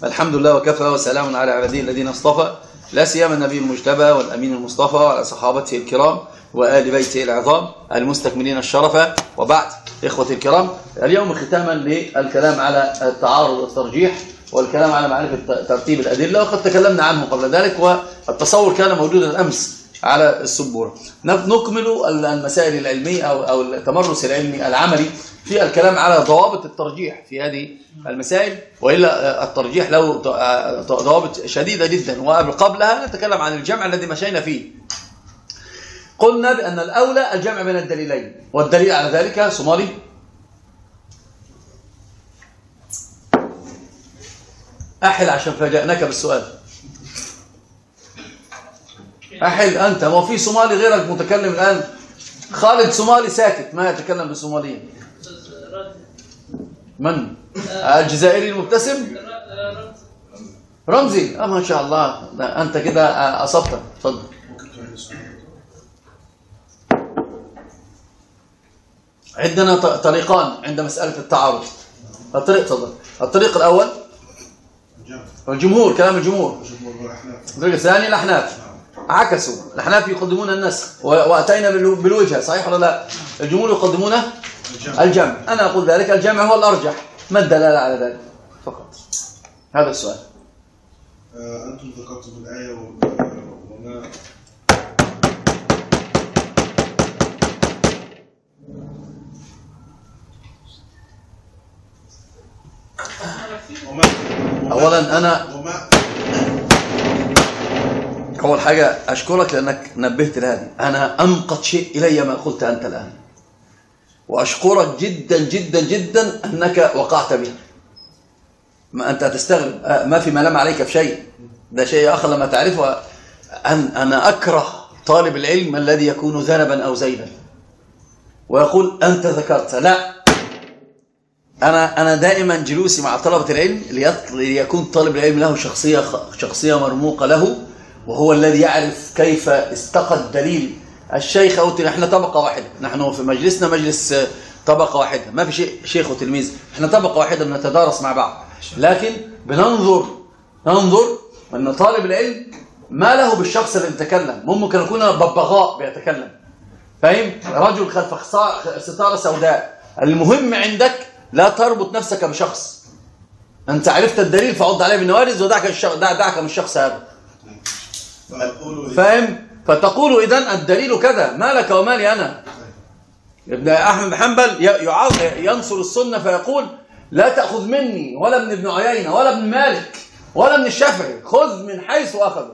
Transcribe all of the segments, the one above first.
الحمد لله وكفى وسلام على عباده الذين اصطفى، لا سيما النبي المجتبى والأمين المصطفى وعلى صحابته الكرام وآل بيته العظام المستكملين الشرف، وبعد. إخوتي الكرام، اليوم ختاما للكلام على التعارض والترجيح والكلام على معرفة ترتيب الأدلة، وقد تكلمنا عنه قبل ذلك، والتصور كان موجودا أمس على السبورة. نكمل المسائل العلمية أو التمرس العلمي العملي في الكلام على ضوابط الترجيح في هذه المسائل، وإلا الترجيح له ضوابط شديدة جدا. وقبلها نتكلم عن الجمع الذي مشينا فيه. قلنا بأن الأولى الجمع بين الدليلين، والدليل على ذلك صومالي. أحل عشان فاجأناك بالسؤال. أحل أنت، ما في صومالي غيرك متكلم الآن. خالد صومالي ساكت ما يتكلم بصومالية. من؟ الجزائري المبتسم؟ رمزي. ما شاء الله، أنت كده أصبت. تفضل. عندنا طريقان عند مسألة التعارض. تفضل. الطريق الأول الجمهور، كلام الجمهور. الطريق الثاني الأحناف. عكسوا، الأحناف يقدمون النسخ وأتينا بالوجهة، صحيح ولا لا؟ الجمهور يقدمون الجمع. أنا أقول ذلك الجمع هو الأرجح. ما الدلالة على ذلك؟ فقط هذا السؤال. أنتم ذكرتم الآية أولا أنا أول حاجة أشكرك لأنك نبهت لهذه. أنا أنقض شيء إلي ما قلت أنت الآن، وأشكرك جدا جدا جدا أنك وقعت بها. ما أنت تستغرب، ما في ملام عليك في شيء، ده شيء آخر لما تعرفه. أنا أكره طالب العلم الذي يكون ذنبا أو زيدا ويقول أنت ذكرت. لا، أنا دائما جلوسي مع طلبة العلم ليكون طالب العلم له شخصية مرموقة له، وهو الذي يعرف كيف استقى الدليل. الشيخ أو احنا طبقة واحدة، نحن في مجلسنا مجلس طبقة واحدة، ما في شيخ وتلميذ، احنا طبقة واحدة بنتدارس مع بعض، لكن بننظر أن طالب العلم ما له بالشخص اللي يتكلم. ممكن يكون ببغاء بيتكلم، فاهم؟ رجل خلف ستارة سوداء. المهم عندك لا تربط نفسك بشخص. أنت عرفت الدليل فعض عليه بالنوارز ودعك من الشخص هذا، فاهم؟ فتقول إذن الدليل كذا، ما لك ومالي أنا. ابن أحمد بن حنبل ينصر السنة فيقول لا تأخذ مني ولا من ابن عيينة ولا ابن مالك ولا من الشافعي، خذ من حيث أخذ.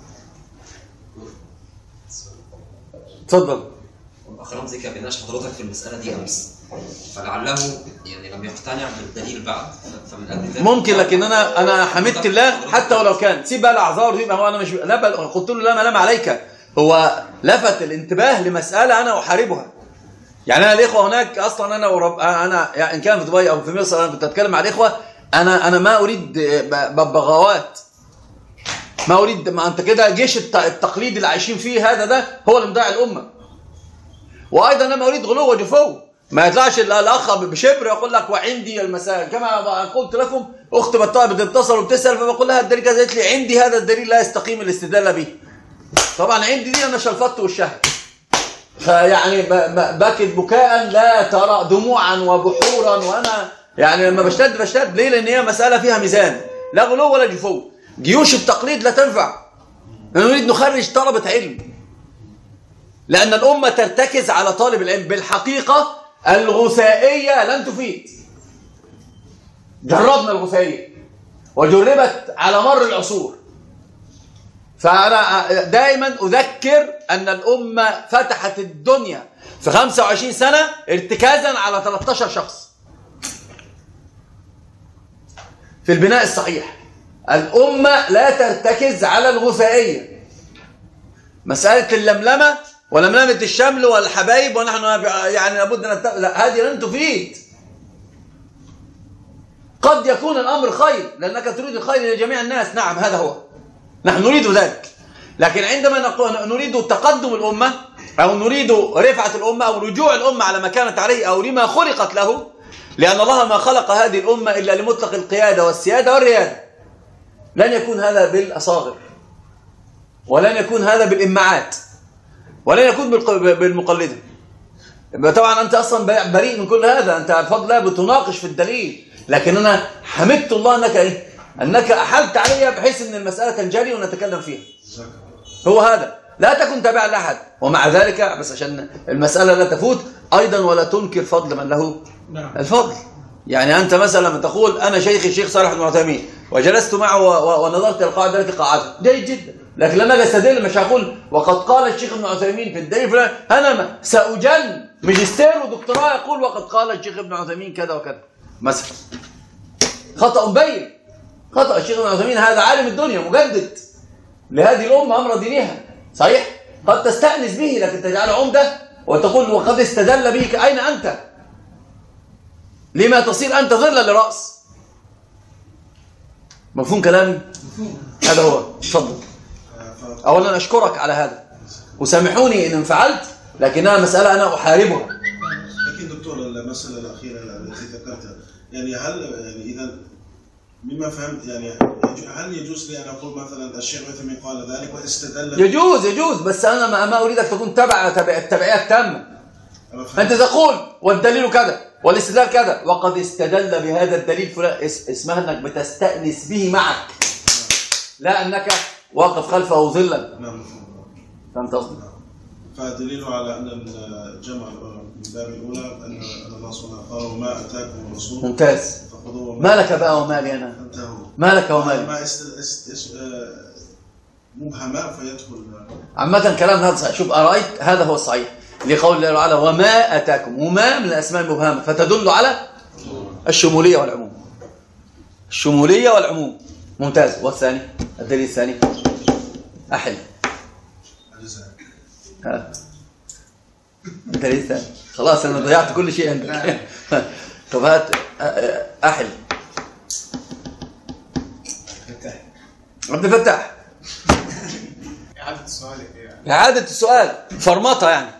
تفضل. أخ رمزي كان بيناقش حضرتك في المسألة دي أمس، فلعله يعني لم يقتنع بالدليل بعد، فمن أجل ذلك ممكن. لكن أنا حمدت الله حتى ولو كان سيب بقى الأعذار دي. هو أنا مش قلت له لا ملام عليك، هو لفت الانتباه لمسألة أنا أحاربها. يعني أنا الإخوة هناك أصلا أنا يعني إن كان في دبي أو في مصر أنا كنت أتكلم مع الإخوة. أنا ما أريد ببغاوات، ما أريد. ما أنت كده جيش التقليد اللي عايشين فيه هذا ده هو اللي مضيع الأمة. وأيضا أنا ما أريد غلو وجفو. ما يطلعش الأخ بشبر يقول لك وعندي المسائل. كما قلت لكم، أخت بطالة بتتصل وبتسأل فبقول لها الدليل كذا، قالت لي عندي هذا الدليل لا يستقيم الاستدلال به. طبعا عندي دي أنا شلفت والشهد، فيعني بكت بكاء لا ترى، دموعا وبحورا. وأنا يعني لما بشتد ليه؟ لأن هي مسألة فيها ميزان، لا غلو ولا جفو. جيوش التقليد لا تنفع. نريد نخرج طلبة علم، لأن الأمة ترتكز على طالب العلم. بالحقيقة الغثائية لن تفيد. جربنا الغثائية وجربت على مر العصور. فأنا دائما أذكر أن الأمة فتحت الدنيا في 25 سنة ارتكازا على 13 شخص في البناء الصحيح. الأمة لا ترتكز على الغثائية. مسألة اللملمة ولملمة الشمل والحبايب ونحن يعني لابد لا، هذه لن تفيد. قد يكون الأمر خير لأنك تريد الخير لجميع الناس، نعم هذا هو، نحن نريد ذلك. لكن عندما نريد تقدم الأمة أو نريد رفعة الأمة أو رجوع الأمة على ما كانت عليه أو لما خلقت له، لأن الله ما خلق هذه الأمة إلا لمطلق القيادة والسيادة والريادة. لن يكون هذا بالأصاغر، ولن يكون هذا بالإمعات، ولن يكون بالمقلدة. طبعا أنت أصلا بريء من كل هذا، أنت بفضل الله بتناقش في الدليل، لكن أنا حمدت الله أنك إيه؟ أنك أحلت عليها بحيث أن المسألة تنجلي ونتكلم فيها. هو هذا، لا تكن تابعا لأحد، ومع ذلك بس عشان المسألة لا تفوت أيضا ولا تنكر فضل من له الفضل. يعني أنت مثلا لما تقول أنا شيخ الشيخ صالح بن عثيمين وجلست معه ونظرت القاعدة التي قاعدها، جيد جدا، لكن لما أجي أستدل مش هقول وقد قال الشيخ ابن عثيمين في الدليل فلان، أنا سأجل ماجستير ودكتوراه يقول وقد قال الشيخ ابن عثيمين كذا وكذا مثلا. خطأ مبين، خطأ الشيخ ابن عثيمين هذا عالم الدنيا مجدد لهذه الأمة أمر دينها، صحيح؟ قد تستأنس به لكن تجعله عمدة وتقول وقد استدل به. أين أنت؟ لما تصير أنت ظلا لرأس؟ مفهوم كلامي؟ هذا هو. تفضل. أولا أشكرك على هذا وسامحوني إن انفعلت، لكنها مسألة أنا أحاربها. لكن دكتور المسألة الأخيرة التي ذكرتها، يعني هل يعني إذا مما فهمت يعني هل يجوز لي أن أقول مثلا الشيخ عثيمين قال ذلك واستدل؟ يجوز، بس أنا ما أريدك تكون التبعية التامة. أنت تقول والدليل كذا والاستدلال كذا وقد استدل بهذا الدليل فلان، اسمها أنك بتستأنس به معك، لا أنك واقف خلفه ظلا. نعم. فهمت قصدي؟ فدليل على أن الجمع من باب الأولى أن الله سبحانه قال وما أتاكم الرسول. ممتاز. ما لك بقى ومالي أنا؟ ما لك ومالي؟ ما مبهمة فيدخل. عامة كلام هذا صحيح. شوف أرأيت هذا هو الصحيح لقول الله تعالى وما أتاكم، وما من الأسماء المبهمة فتدل على الشمولية والعموم. الشمولية والعموم. ممتاز. والثاني الدليل الثاني أحل. الدليل الثاني خلاص أنا ضيعت كل شيء عندك. طب هات أحل. عبد الفتاح. إعادة السؤال فرمطة يعني.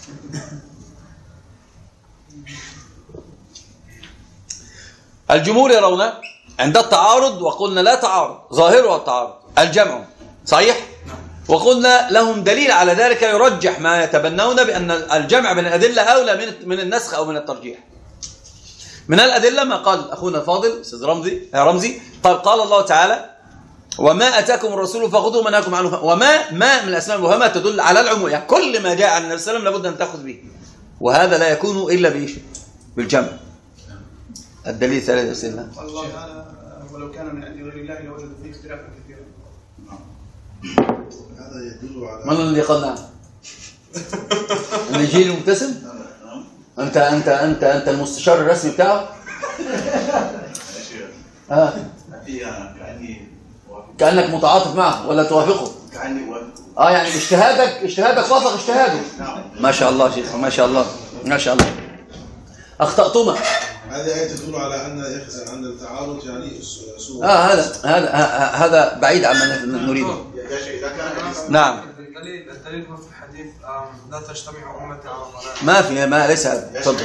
الجمهور يرون عند التعارض، وقلنا لا تعارض ظاهرها التعارض الجمع، صحيح؟ وقلنا لهم دليل على ذلك يرجح ما يتبنون بأن الجمع بين الأدلة أولى من النسخ أو من الترجيح. من الأدلة ما قال أخونا الفاضل أستاذ رمزي قال الله تعالى وما أتاكم الرسول فخذوه ما نهاكم عنه. وما من الأسماء المبهمة تدل على العموم، يعني كل ما جاء عن النبي صلى الله عليه وسلم لابد أن تأخذ به، وهذا لا يكون إلا بإيش؟ بالجمع. الدليل الثالث يا سيدنا الله تعالى ولو كان من عند غير الله لوجدوا فيه اختلافا كثيرا. هذا يدل على من الذي قال نعم؟ النجيل المبتسم؟ أنت المستشار الرسمي بتاعه؟ كأنك متعاطف معه ولا توافقه؟ كأني وافقه. يعني اجتهادك وافق اجتهاده. ما شاء الله شيخ، ما شاء الله ما شاء الله. أخطأتما. هذه آية تدل على أن التعارض يعني سوء. هذا بعيد عما نريده. نعم. الدليل هو في الحديث لا تجتمع أمتي على ضلال. ما في ما ليس هذا. تفضل.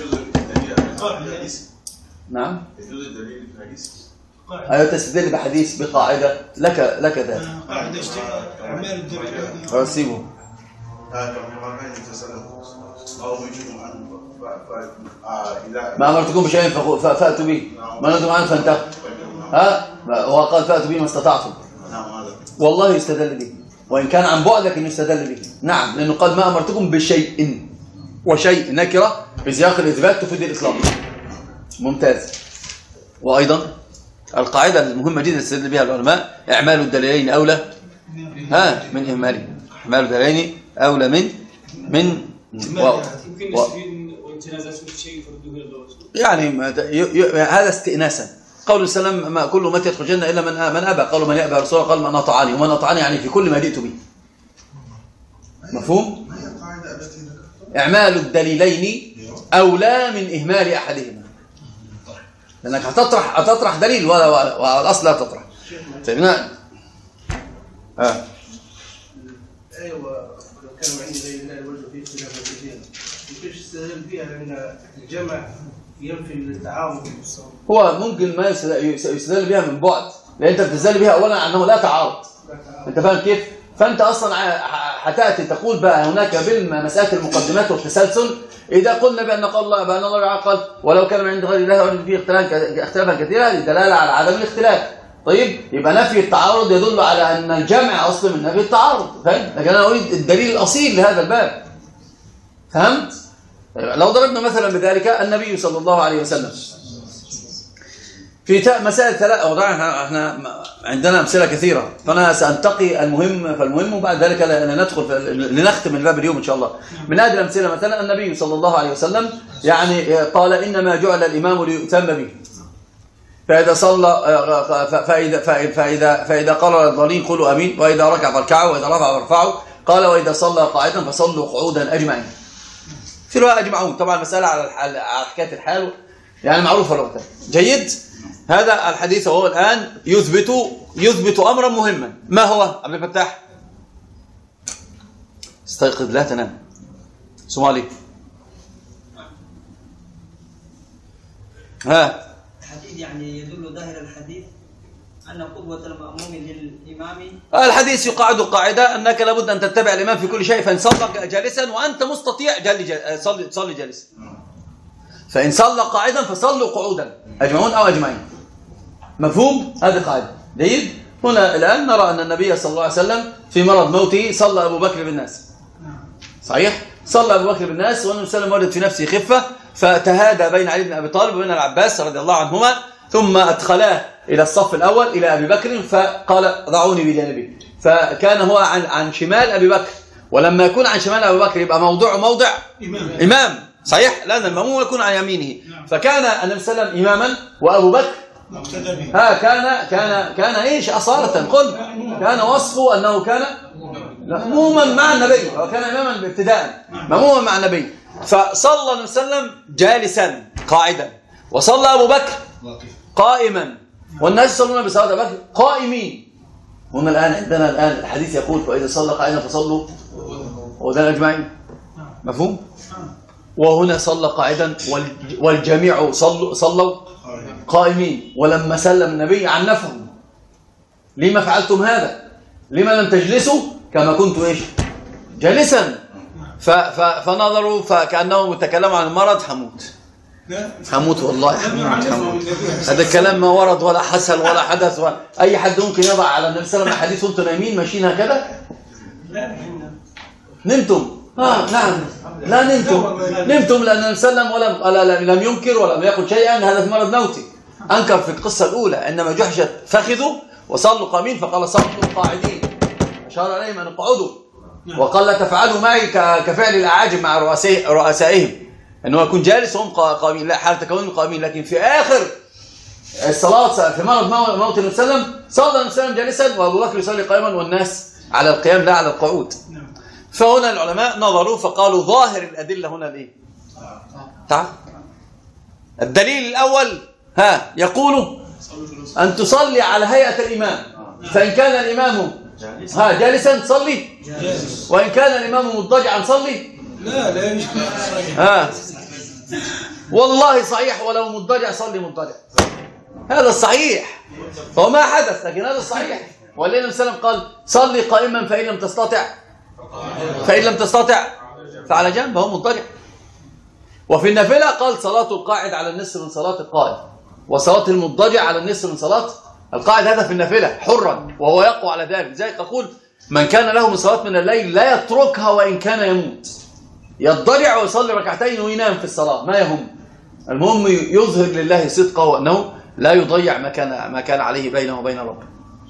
نعم. يجوز الدليل في الحديث. أيوة تستدل بحديث بقاعدة لك ذات. قاعدة اعمال الدليل. رسيبه. ما أمرتكم بشيء فأتوا به، ما نهيتكم عنه فانتهوا. هو قال فأتوا به ما استطعتم. والله يستدل به، وإن كان عن بعد لكن يستدل به. نعم، لأنه قال ما أمرتكم بشيء، وشيء نكرة في سياق الإثبات تفيد الإطلاق. ممتاز. وأيضا القاعدة المهمة جدا يستدل بها العلماء إعمال الدليلين أولى من إهماله. إعمال الدليلين أولى من يمكن نستفيد وانتنازات شيء فردوه الى الله يعني هذا استئناسا. قول السلام ما كل أمتي يدخل الجنة إلا من أبى. قالوا من يأبى رسول الله؟ قال من أطاعني، ومن أطاعني يعني في كل ما جئت به. مفهوم؟ إعمال الدليلين أولى من إهمال أحدهما، لأنك هتطرح دليل والأصل لا تطرح. فهمنا؟ أيوة، ولو كانوا عندي غير الله لوجدوا فيه اختلافا كثيرا. كيف يستدل بها لأن الجمع ينفي التعارض. هو ممكن ما يستدل بها من بعد، لأن أنت بتستدل بها أولا أنه لا تعارض. أنت فاهم كيف؟ فأنت أصلا هتأتي تقول بقى هناك بالمسألة المقدمات والتسلسل إذا قلنا بأن الله قال ولو كان من عند غير الله وجد فيه اختلافا كثيرا للدلالة على عدم الاختلاف. طيب يبقى نفي التعارض يدل على أن الجمع أصل من نفي التعارض، فاهم؟ لكن أنا أريد الدليل الأصيل لهذا الباب. فهمت؟ لو ضربنا مثلا بذلك النبي صلى الله عليه وسلم في مسائل ثلاثة. طبعا احنا عندنا أمثلة كثيرة، فأنا سأنتقي المهم فالمهم، وبعد ذلك لنختم الباب اليوم إن شاء الله. من هذه الأمثلة مثلا النبي صلى الله عليه وسلم يعني قال إنما جعل الإمام ليؤتم به، فإذا صلى فإذا قال الضالين قولوا أمين، وإذا ركع فاركعوا، وإذا رفع فارفعوا. قال وإذا صلى قاعدا فصلوا قعودا أجمعين. في رواية أجمعون، طبعا المسألة على حكاية الحال يعني معروفة الوقت. جيد. هذا الحديث وهو الآن يثبت أمرا مهما. ما هو عبد الفتاح؟ استيقظ لا تنام. سومالي. ها الحديث يعني يدل ظاهر الحديث أن قدوة المأموم للإمام. الحديث يقعد قاعدة أنك لابد أن تتبع الإمام في كل شيء، فإن صلى جالسا وأنت مستطيع صلي جالسا، فإن صلى قاعدا فصلوا قعودا أجمعون أو أجمعين. مفهوم؟ هذه قاعدة. جيد. هنا الآن نرى أن النبي صلى الله عليه وسلم في مرض موته صلى أبو بكر بالناس. صحيح؟ صلى أبو بكر بالناس، والنبي صلى الله عليه وسلم وجد في نفسه خفة، فتهادى بين علي بن أبي طالب وبين العباس رضي الله عنهما، ثم أدخلاه إلى الصف الأول إلى أبي بكر، فقال ضعوني بجانبي، فكان هو عن شمال أبي بكر، ولما يكون عن شمال أبي بكر يبقى موضع إمام. صحيح؟ لأن المأموم يكون عن يمينه، فكان النبي صلى الله عليه وسلم إماما وأبو بكر كان ايش اصالة؟ قل كان وصفه انه كان مأموما مع النبي، وكان اماما ابتداء مأموما مع النبي. فصلى النبي صلى الله عليه وسلم جالسا قاعدا، وصلى ابو بكر قائما، والناس يصلون بصلاة ابو بكر قائمين. هنا الان عندنا الحديث يقول فاذا صلى قائما فصلوا قعودا اجمعين. مفهوم؟ وهنا صلى قاعدا والجميع صلوا قائمين، ولما سلم النبي عنفهم: لما فعلتم هذا؟ لما لم تجلسوا كما كنت ايش جالسا؟ فنظروا فكأنهم يتكلموا عن المرض. حموت والله حموت. هذا الكلام ما ورد ولا حصل ولا حدث. اي حد ممكن يضع على النبي صلى الله عليه وسلم حديث وانتم نايمين ماشيين هكذا؟ نمتم؟ نعم، لا نمتم لأن النبي صلى الله عليه وسلم لم ينكر ولم يقل شيئا. هذا في مرض موتي. أنكر في القصة الأولى عندما جحشت فخذوا وصلوا قائمين، فقال صلوا قاعدين، أشار عليهم أن اقعدوا، وقال لا تفعلوا معي كفعل الأعاجم مع رؤسائهم، أنه يكون جالس وهم قائمين، لا حالة كونهم قائمين. لكن في آخر الصلاة في مرض موت النبي صلى الله عليه وسلم صلى النبي صلى الله عليه وسلم جالسا، وأبو بكر يصلي قائما والناس على القيام لا على القعود. فهنا العلماء نظروا فقالوا ظاهر الأدلة هنا الايه؟ تعال الدليل الأول يقول أن تصلي على هيئة الإمام، فإن كان الإمام جالسا صلي، وإن كان الإمام مضطجعا صلي. لا والله صحيح، ولو مضطجع صلي مضطجع، هذا الصحيح، فهو ما حدث، لكن هذا الصحيح. والنبي صلى الله عليه وسلم قال صلي قائما فإن لم تستطع فعلى جنب، هو مضطجع. وفي النافلة قال صلاة القاعد على النصف من صلاة القائم، وصلاة المضطجع على النصف من صلاة القاعد، هذا في النافلة حرا، وهو يقوى على ذلك. لذلك أقول من كان له من صلاة من الليل لا يتركها وإن كان يموت، يضطجع ويصلي ركعتين وينام في الصلاة، ما يهم. المهم يظهر لله صدقه وأنه لا يضيع ما كان عليه بينه وبين ربه.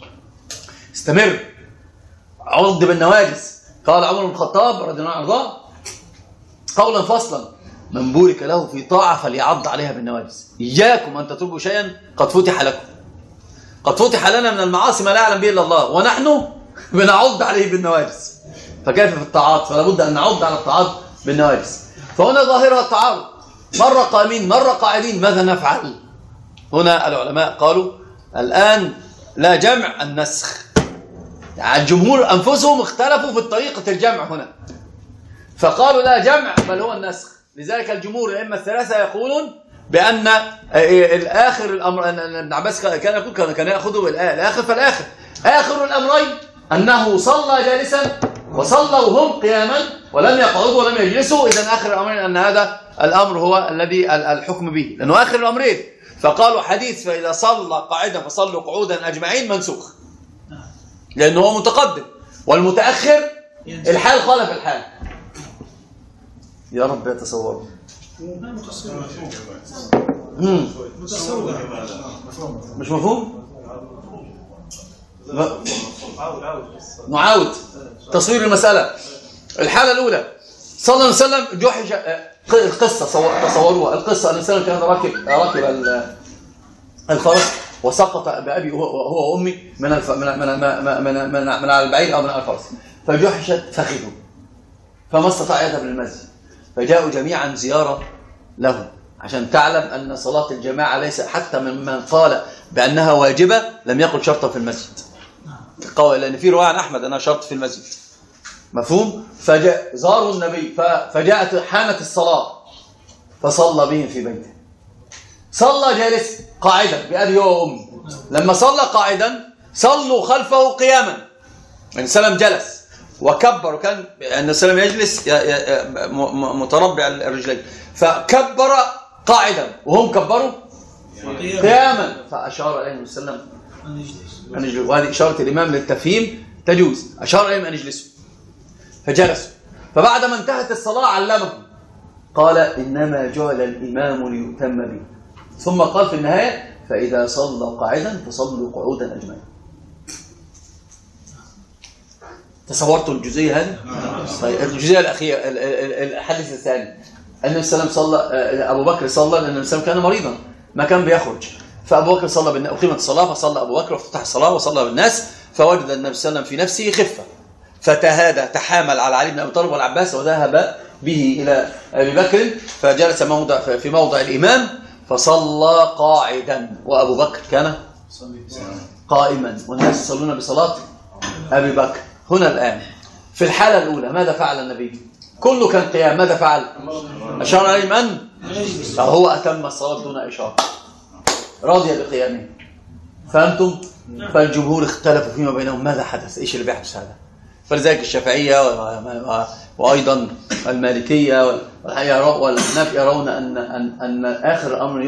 استمر. عض بالنواجس. قال عمر بن الخطاب رضي الله عنه قولا فصلا: من بورك له في طاعة فليعض عليها بالنواجس. إياكم أن تتركوا شيئا قد فتح لكم. قد فتح لنا من المعاصي ما لا يعلم به إلا الله، ونحن بنعض عليه بالنواجس. فكيف في الطاعات؟ فلا بد أن نعض على الطاعات بالنواجس. فهنا ظاهرها التعارض، مرة قائمين مرة قاعدين، ماذا نفعل؟ هنا العلماء قالوا الآن لا جمع، النسخ. يعني الجمهور أنفسهم اختلفوا في طريقة الجمع هنا، فقالوا لا جمع بل هو النسخ. لذلك الجمهور الأئمة الثلاثة يقولون بأن الآخر الأمر أن ابن عباس كان يقول كان يأخذه الآخر فالآخر آخر الأمرين أنه صلى جالسا وصلى وهم قياما ولم يقعدوا ولم يجلسوا. إذن آخر الأمرين أن هذا الأمر هو الذي الحكم به، لأنه آخر الأمرين. فقالوا حديث فإذا صلى قاعدا فصلوا قعودا أجمعين منسوخ، لأنه هو متقدم، والمتأخر الحال خالف الحال. يا رب يتصوروا. مش مفهوم؟ نعاود تصوير المسألة. الحالة الأولى صلى الله عليه وسلم جحش. القصة تصوروها. القصة أن الإنسان كان راكب الفرس وسقط بأبي هو وأمي من على البعير أو من على الفرس، فجحشت فخذه فما استطاع يذهب للمسجد، فجاءوا جميعا زيارة له عشان تعلم أن صلاة الجماعة ليس حتى من قال بأنها واجبة لم يقل شرطا في المسجد، لأن في رواية عن أحمد أنها شرط في المسجد. مفهوم؟ فجاء زاروا النبي فجاءت حانت الصلاة فصلى بهم في بيته. صلى جالس قاعدا بأبي وأمي. لما صلى قاعدا صلوا خلفه قياما. النبي صلى الله عليه وسلم جلس وكبر، وكان النبي صلى الله عليه وسلم يجلس متربع الرجلين، فكبر قاعدا وهم كبروا قياما، فأشار إليهم النبي صلى الله عليه وسلم أن يجلسوا. وهذه إشارة الإمام للتفهيم تجوز. أشار إليهم أن يجلسوا فجلسوا. فبعد ما انتهت الصلاة علمهم قال إنما جعل الإمام ليؤتم به، ثم قال في النهاية فإذا صلى قاعدا فصلوا قعودا أجمعين. تصورتوا الجزئية هذه؟ طيب الجزئية الأخيرة الحديث الثاني، النبي صلى الله عليه وسلم صلى، أبو بكر صلى لأن النبي صلى الله عليه وسلم كان مريضا ما كان بيخرج، فأبو بكر صلى أقيمت الصلاة فصلى أبو بكر وافتتح الصلاة وصلى بالناس، فوجد النبي صلى الله عليه وسلم في نفسه خفة فتهادى تحامل على علي بن أبي طالب والعباس وذهب به إلى أبي بكر فجلس في موضع الإمام فصلى قاعدا وأبو بكر كان قائما والناس يصلون بصلاة أبي بكر. هنا الآن في الحالة الأولى ماذا فعل النبي؟ كله كان قيام، ماذا فعل؟ أشار عليهم أن فهو أتم الصلاة دون إشارة، راضي بقيامه. فهمتم؟ فالجمهور اختلفوا فيما بينهم ماذا حدث، إيش اللي بيحدث هذا. فلذلك الشافعية وأيضا المالكية والحناف يرون أن آخر الأمر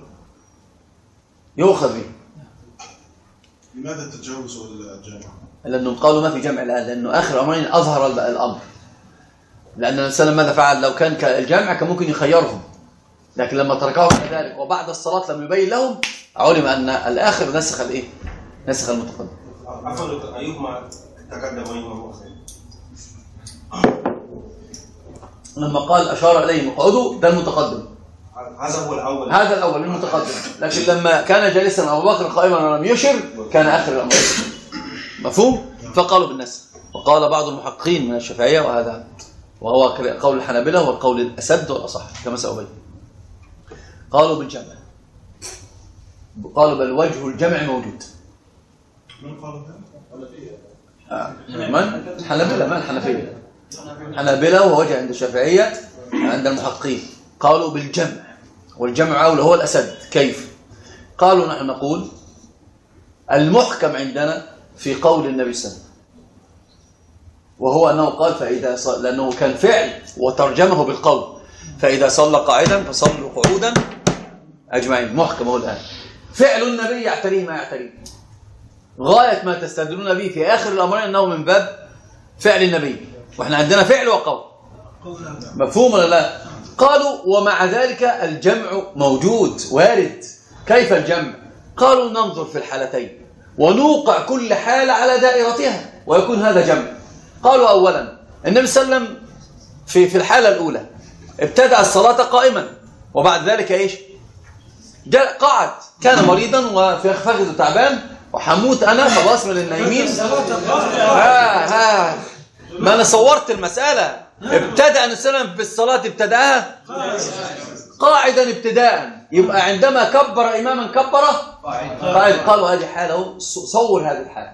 يؤخذ به. لماذا التجاوز والجمع؟ لأنهم قالوا ما في جمع الآن، لأنه آخر أمرين أظهر الأمر. لأن النبي صلى الله عليه وسلم ماذا فعل؟ لو كان الجمع كان ممكن يخيرهم، لكن لما تركوه كذلك وبعد الصلاة لم يبين لهم علم أن الآخر نسخ الإيه؟ نسخ المتقدم. عفوا أيهما تقدم وأيهما مؤخر؟ لما قال أشار إليهم اقعدوا ده المتقدم، هذا هو الأول، هذا الأول المتقدم. لكن لما كان جالسا أبو بكر قائما ولم يشر كان آخر الأمر. مفهوم؟ فقالوا بالنسخ. وقال بعض المحققين من الشافعية وهو قول الحنابلة والقول الأسد والأصح كما سأبين، قالوا بالجمع، قالوا بل وجه الجمع موجود. من قال من؟ الحنابلة، ما الحنفية. الحنابلة ووجه عند الشافعية عند المحققين قالوا بالجمع، والجمع أولى هو الأسد. كيف؟ قالوا نحن نقول المحكم عندنا في قول النبي صلى الله عليه وسلم، وهو أنه قال فإذا لأنه كان فعل وترجمه بالقول فإذا صلى قاعدا فصلوا قعودا أجمعين. محكم هو الآن فعل النبي يعتريه ما يعتريه، غاية ما تستدلون به في آخر الأمرين أنه من باب فعل النبي، وإحنا عندنا فعل وقول. مفهوم ولا لا؟ قالوا ومع ذلك الجمع موجود وارد. كيف الجمع؟ قالوا ننظر في الحالتين ونوقع كل حالة على دائرتها ويكون هذا جمع. قالوا أولا النبي صلى الله عليه وسلم في الحالة الأولى ابتدأ الصلاة قائما وبعد ذلك إيش؟ قعد، كان مريضا وفي فخذه تعبان وحموت أنا خلاص من النايمين. ما أنا صورت المسألة. ابتدأ النبي صلى الله عليه وسلم بالصلاة ابتدأها قاعدا ابتداء، يبقى عندما كبر إماما كبر قاعد. قالوا هذه حالة، صور هذه الحالة.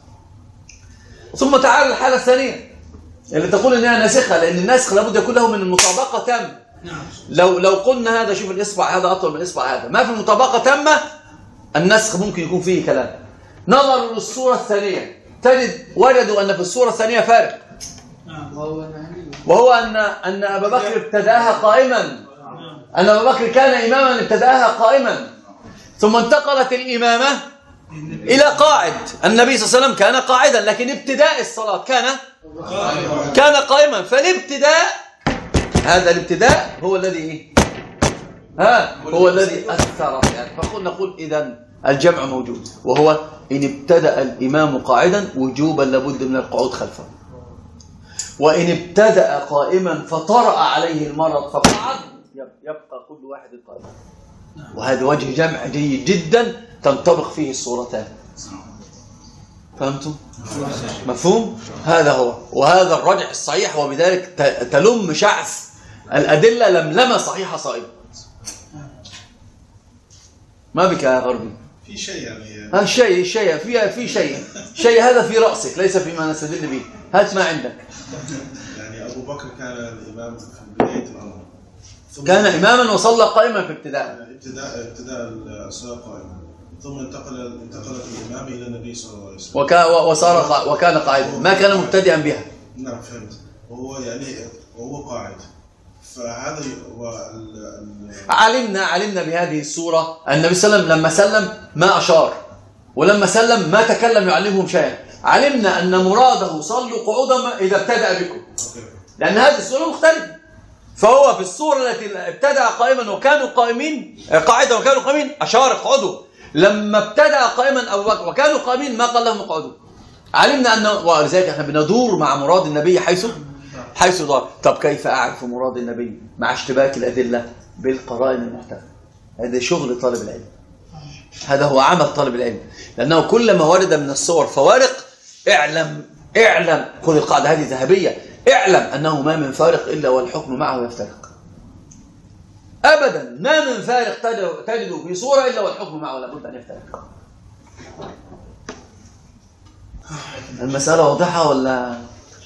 ثم تعال الحالة الثانية اللي تقول إنها ناسخة، لأن الناسخ لابد يكون له من المطابقة تام لو قلنا هذا، شوف الإصبع هذا أطول من الإصبع هذا، ما في مطابقة تامة، النسخ ممكن يكون فيه كلام. نظروا للصورة الثانية وجدوا أن في الصورة الثانية فارق، وهو أن أبا بكر ابتدأها قائما، أن أبا بكر كان إماما ابتدأها قائما، ثم انتقلت الإمامة إلى قاعد. النبي صلى الله عليه وسلم كان قاعدا، لكن ابتداء الصلاة كان قائما. فالابتداء، هذا الابتداء هو الذي هو الذي أثر يعني. نقول إذن الجمع موجود، وهو إن ابتدأ الإمام قاعدا وجوبا لابد من القعود خلفه، وإن ابتدأ قائما فطرأ عليه المرض فقعد يبقى كل واحد قائما. وهذا وجه جمع جيد جدا تنطبق فيه الصورتان. فهمتم؟ مفهوم؟ هذا هو، وهذا الرجع الصحيح، وبذلك تلم شعث الأدلة لملمة صحيحة صائبة. ما بك يا غربي؟ في شيء يعني شيء في شيء هذا في رأسك ليس فيما نستدل به. هات ما عندك. يعني أبو بكر كان الإمام في بداية الأمر، كان إماما وصلى قائما في ابتداء الصلاة قائما، ثم انتقلت الإمام إلى النبي صلى الله عليه وسلم وكان قاعدا، ما كان مبتدئا بها. نعم فهمت. وهو قاعد. فهذا علمنا بهذه الصورة النبي صلى الله عليه وسلم لما سلم ما أشار، ولما سلم ما تكلم يعلمهم شيئا. علمنا أن مراده صلوا قعودا إذا ابتدأ بكم، لأن هذه الصورة مختلفة. فهو في الصورة التي ابتدأ قائما وكانوا قائمين قاعدا وكانوا قائمين أشار اقعدوا. لما ابتدأ قائما أبو بكر وكانوا قائمين ما قال لهم اقعدوا. علمنا أن، ولذلك احنا بندور مع مراد النبي حيث دار. طب كيف أعرف مراد النبي مع اشتباك الأدلة؟ بالقرائن المحتملة. هذا شغل طالب العلم، هذا هو عمل طالب العلم، لأنه كلما ورد من الصور فوارق اعلم خذ القاعدة هذه ذهبية، اعلم أنه ما من فارق إلا والحكم معه يفترق. أبدا ما من فارق تجده في صورة إلا والحكم معه لابد أن يفترق. المسألة واضحة ولا؟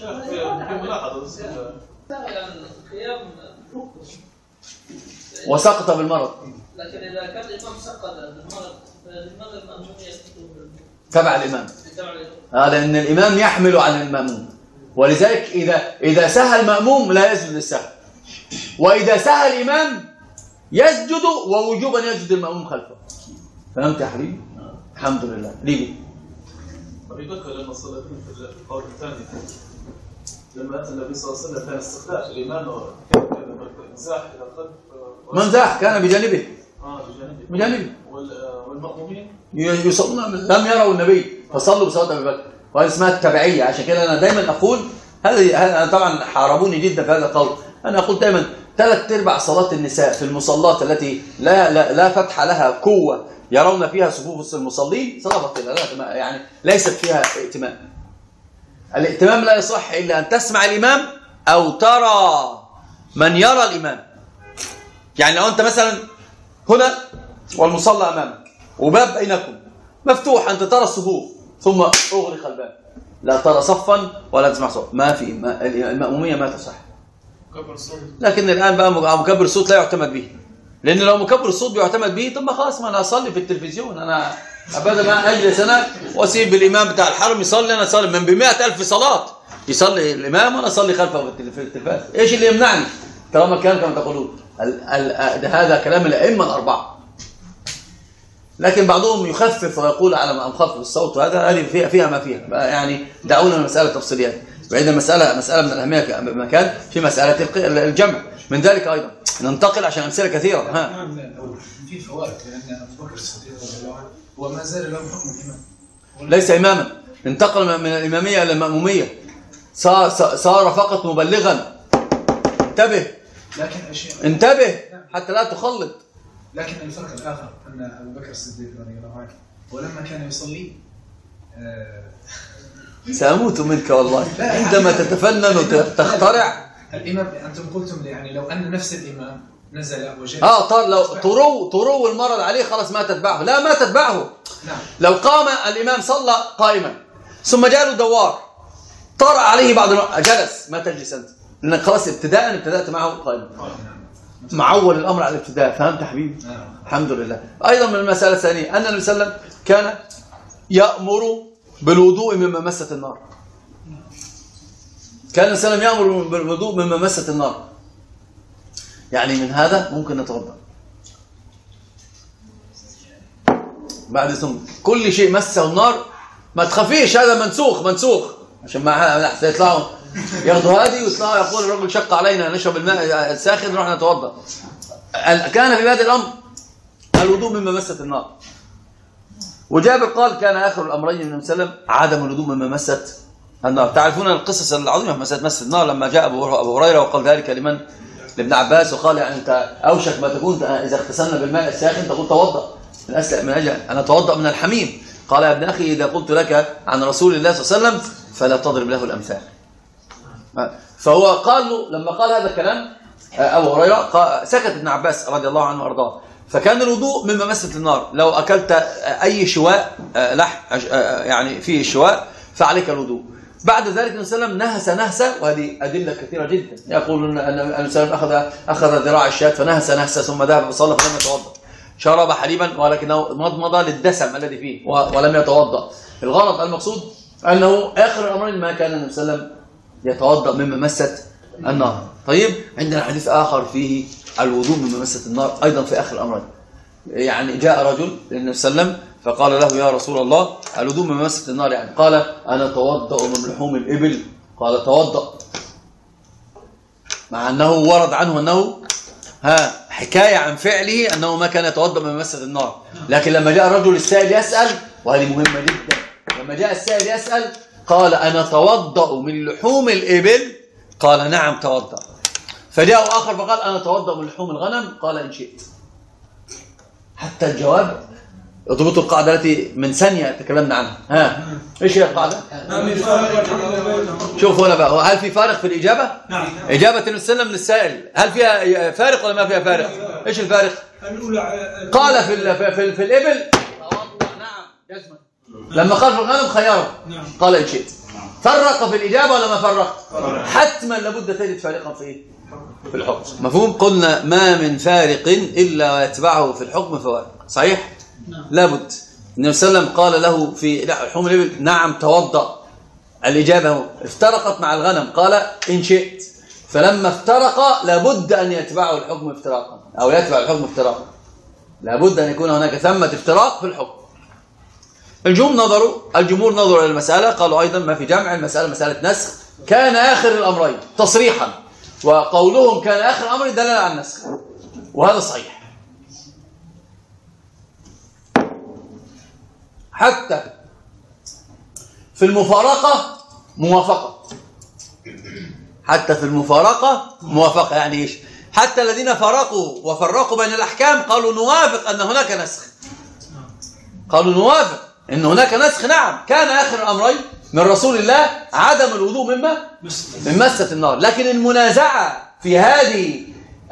وسقط بالمرض، لكن إذا كان الإمام سقط بالمرض فالإمام المأموم يسقط تبع الإمام. لأن الإمام يحمل عن المأموم، ولذلك إذا سهى المأموم لا يسجد للسهو، وإذا سهى الإمام يسجد ووجوبا يسجد المأموم خلفه. فهمت يا حبيبي؟ الحمد لله. ليه؟ أبي بكر لما صلى في القول الثاني لما أتى النبي صلى الله عليه وسلم كان استخلاف الإمام كان منزاح إلى القلب، منزاح كان بجانبه بجانبه والمأمومين يصلون لم يروا النبي فصلوا بصلاة أبي بكر، وهذه اسمها التبعية. عشان كده أنا دايما أقول هذا طبعا حاربوني جدا في هذا القول. أنا أقول دايما 3/4 صلاة النساء في المصلات التي لا فتح لها قوة يرون فيها صفوف المصلين صلاة باطلة، يعني ليست فيها ائتمام. الائتمام لا يصح إلا أن تسمع الإمام أو ترى من يرى الإمام. يعني لو أنت مثلا هنا والمصلى أمامك وباب بينكم مفتوح، أنت ترى الصفوف ثم أغلق الباب، لا ترى صفا ولا تسمع صوت، ما في المأمومية ما تصح. لكن الآن بقى مكبر الصوت لا يعتمد به، لأن لو مكبر الصوت بيعتمد به طب ما خلاص ما أنا أصلي في التلفزيون، أنا أبدا ما أجلس أنا وأسيب الإمام بتاع الحرم يصلي، أنا أصلي من ب100,000 صلاة يصلي الإمام وأنا أصلي خلفه في التلفاز. إيش اللي يمنعني؟ طالما كان كما تقولون هذا كلام الأئمة الأربعة. لكن بعضهم يخفف ويقول على ما مخفف الصوت، وهذا هذه فيها ما فيها، يعني دعونا من مسألة تفصيليات. وإذا مسألة من الأهمية مكان في مسألة الجمع. من ذلك أيضا ننتقل عشان أمثلة كثيرة. في فوائد، لأن أبو بكر الصديق رضي الله عنه هو ما زال له حكم الإمام، ليس إماما، انتقل من الإمامية إلى المأمومية، صار فقط مبلغا. انتبه، لكن انتبه حتى لا تخلط. لكن الفرق الآخر أن أبو بكر الصديق رضي الله عنه ولما كان يصلي سأموت منك والله عندما تتفنن وتخترع. الإمام أنتم قلتم يعني لو أن نفس الإمام نزل وجلس لو طرو المرض عليه خلاص ما تتبعه. لا ما تتبعه. نعم. لو قام الإمام صلى قائما ثم جاء له دوار طرأ عليه بعض جلس، ما تجلس أنت، لأنك خلاص ابتدأت معه قائما. معول الامر على الابتداء. فهمت يا حبيبي؟ الحمد لله. ايضا من المساله الثانيه ان النبي صلى الله عليه وسلم كان يامر بالوضوء مما مست النار. كان النبي صلى الله عليه وسلم يامر بالوضوء مما مست النار. يعني من هذا ممكن نتوضا. بعد ثم كل شيء مسه النار ما تخافيش، هذا منسوخ عشان ما يطلعوا ياخذوا هذه ويطلعوا يقول الرجل شق علينا نشرب الماء الساخن نروح نتوضا. كان في هذا الامر الوضوء مما مست النار. وجابر قال كان اخر الامرين النبي صلى الله عليه وسلم عدم الوضوء مما مست النار. تعرفون القصص العظيمه في مساله مس النار لما جاء ابو هريره وقال ذلك لابن عباس وقال يعني انت اوشك ما تكون اذا اغتسلنا بالماء الساخن تقول توضا من اجل ان اتوضا من الحميم. قال يا ابن اخي اذا قلت لك عن رسول الله صلى الله عليه وسلم فلا تضرب له الامثال. فهو قال له لما قال هذا الكلام ابو هريره سكت ابن عباس رضي الله عنه وارضاه. فكان الوضوء مما مست النار. لو اكلت اي شواء لحم يعني فيه الشواء فعليك الوضوء. بعد ذلك النبي صلى الله عليه وسلم نهس وهذه ادله كثيره جدا. يقول ان النبي صلى الله عليه وسلم اخذ ذراع الشاة فنهس ثم ذهب فصلى فلم يتوضا. شرب حليبا ولكنه مضمض للدسم الذي فيه ولم يتوضا. الغرض المقصود انه اخر الامرين ما كان النبي صلى الله عليه وسلم يتوضا مما مست النار. طيب عندنا حديث اخر فيه الوضوء مما مست النار ايضا في اخر الامرين. يعني جاء رجل للنبي صلى الله عليه وسلم فقال له يا رسول الله الوضوء مما مست النار يعني. قال انا اتوضا من لحوم الابل. قال توضا، مع انه ورد عنه انه حكايه عن فعله انه ما كان يتوضا مما مست النار. لكن لما جاء الرجل السائل يسال، وهذه مهمه جدا، لما جاء السائل يسال قال انا اتوضا من لحوم الابل. قال نعم توضا. فجاء اخر فقال انا اتوضا من لحوم الغنم. قال ان شئت. حتى الجواب اضبطوا القاعده التي من ثانيه تكلمنا عنها. ايش هي القاعده؟ شوفوا هنا بقى، هل في فارق في الاجابه؟ نعم. اجابه النبي صلى الله عليه وسلم للسائل هل فيها فارق ولا ما فيها فارق؟ ايش الفارق؟ قال في الابل نعم جزما. لما قال في الغنم خيره. قال ان شئت. فرق في الاجابه ولا ما فرق؟ حتما لابد تجد فارقا في الحكم. مفهوم؟ قلنا ما من فارق الا ويتبعه في الحكم فوارق. صحيح؟ لابد. النبي صلى الله عليه وسلم قال له في لحوم الابل نعم توضا. الاجابه افترقت مع الغنم قال ان شئت. فلما افترق لابد ان يتبعه الحكم افتراقا او يتبع الحكم افتراقا. لابد ان يكون هناك ثمه افتراق في الحكم. الجمهور نظروا الى المساله قالوا ايضا ما في جمع، المساله مساله نسخ. كان اخر الامرين تصريحا، وقولهم كان اخر الامر دلاله على النسخ، وهذا صحيح. حتى في المفارقة موافقة. حتى في المفارقة موافقة. يعني ايش؟ حتى الذين فارقوا وفرقوا بين الأحكام قالوا نوافق أن هناك نسخ. قالوا نوافق أن هناك نسخ. نعم كان آخر الأمرين من رسول الله عدم الوضوء من مسة النار. لكن المنازعة في هذه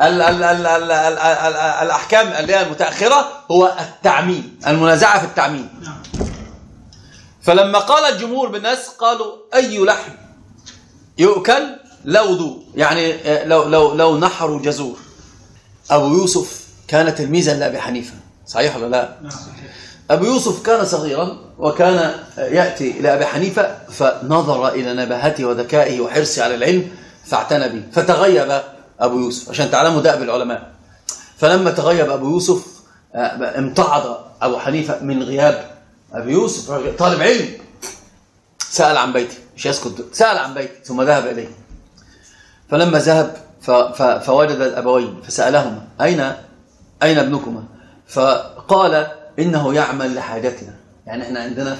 الأحكام اللي هي المتأخرة هو التعميم. المنازعة في التعميم. فلما قال الجمهور بالنسخ قالوا أي لحم يؤكل لا وضوء. يعني لو نحروا جزور. أبو يوسف كان تلميذا لأبي حنيفة. صحيح ولا لا؟ أبو يوسف كان صغيرا وكان يأتي إلى أبي حنيفة فنظر إلى نباهته وذكائه وحرصه على العلم فاعتنى به. فتغيب أبو يوسف عشان تعلموا دأب العلماء. فلما تغيب أبو يوسف امتعض أبو حنيفة من غياب أبي يوسف. طالب علم سأل عن بيته، مش يسكت، سأل عن بيته ثم ذهب إليه. فلما ذهب فوجد الأبوين فسألهما أين ابنكما؟ فقال إنه يعمل لحاجتنا. يعني احنا عندنا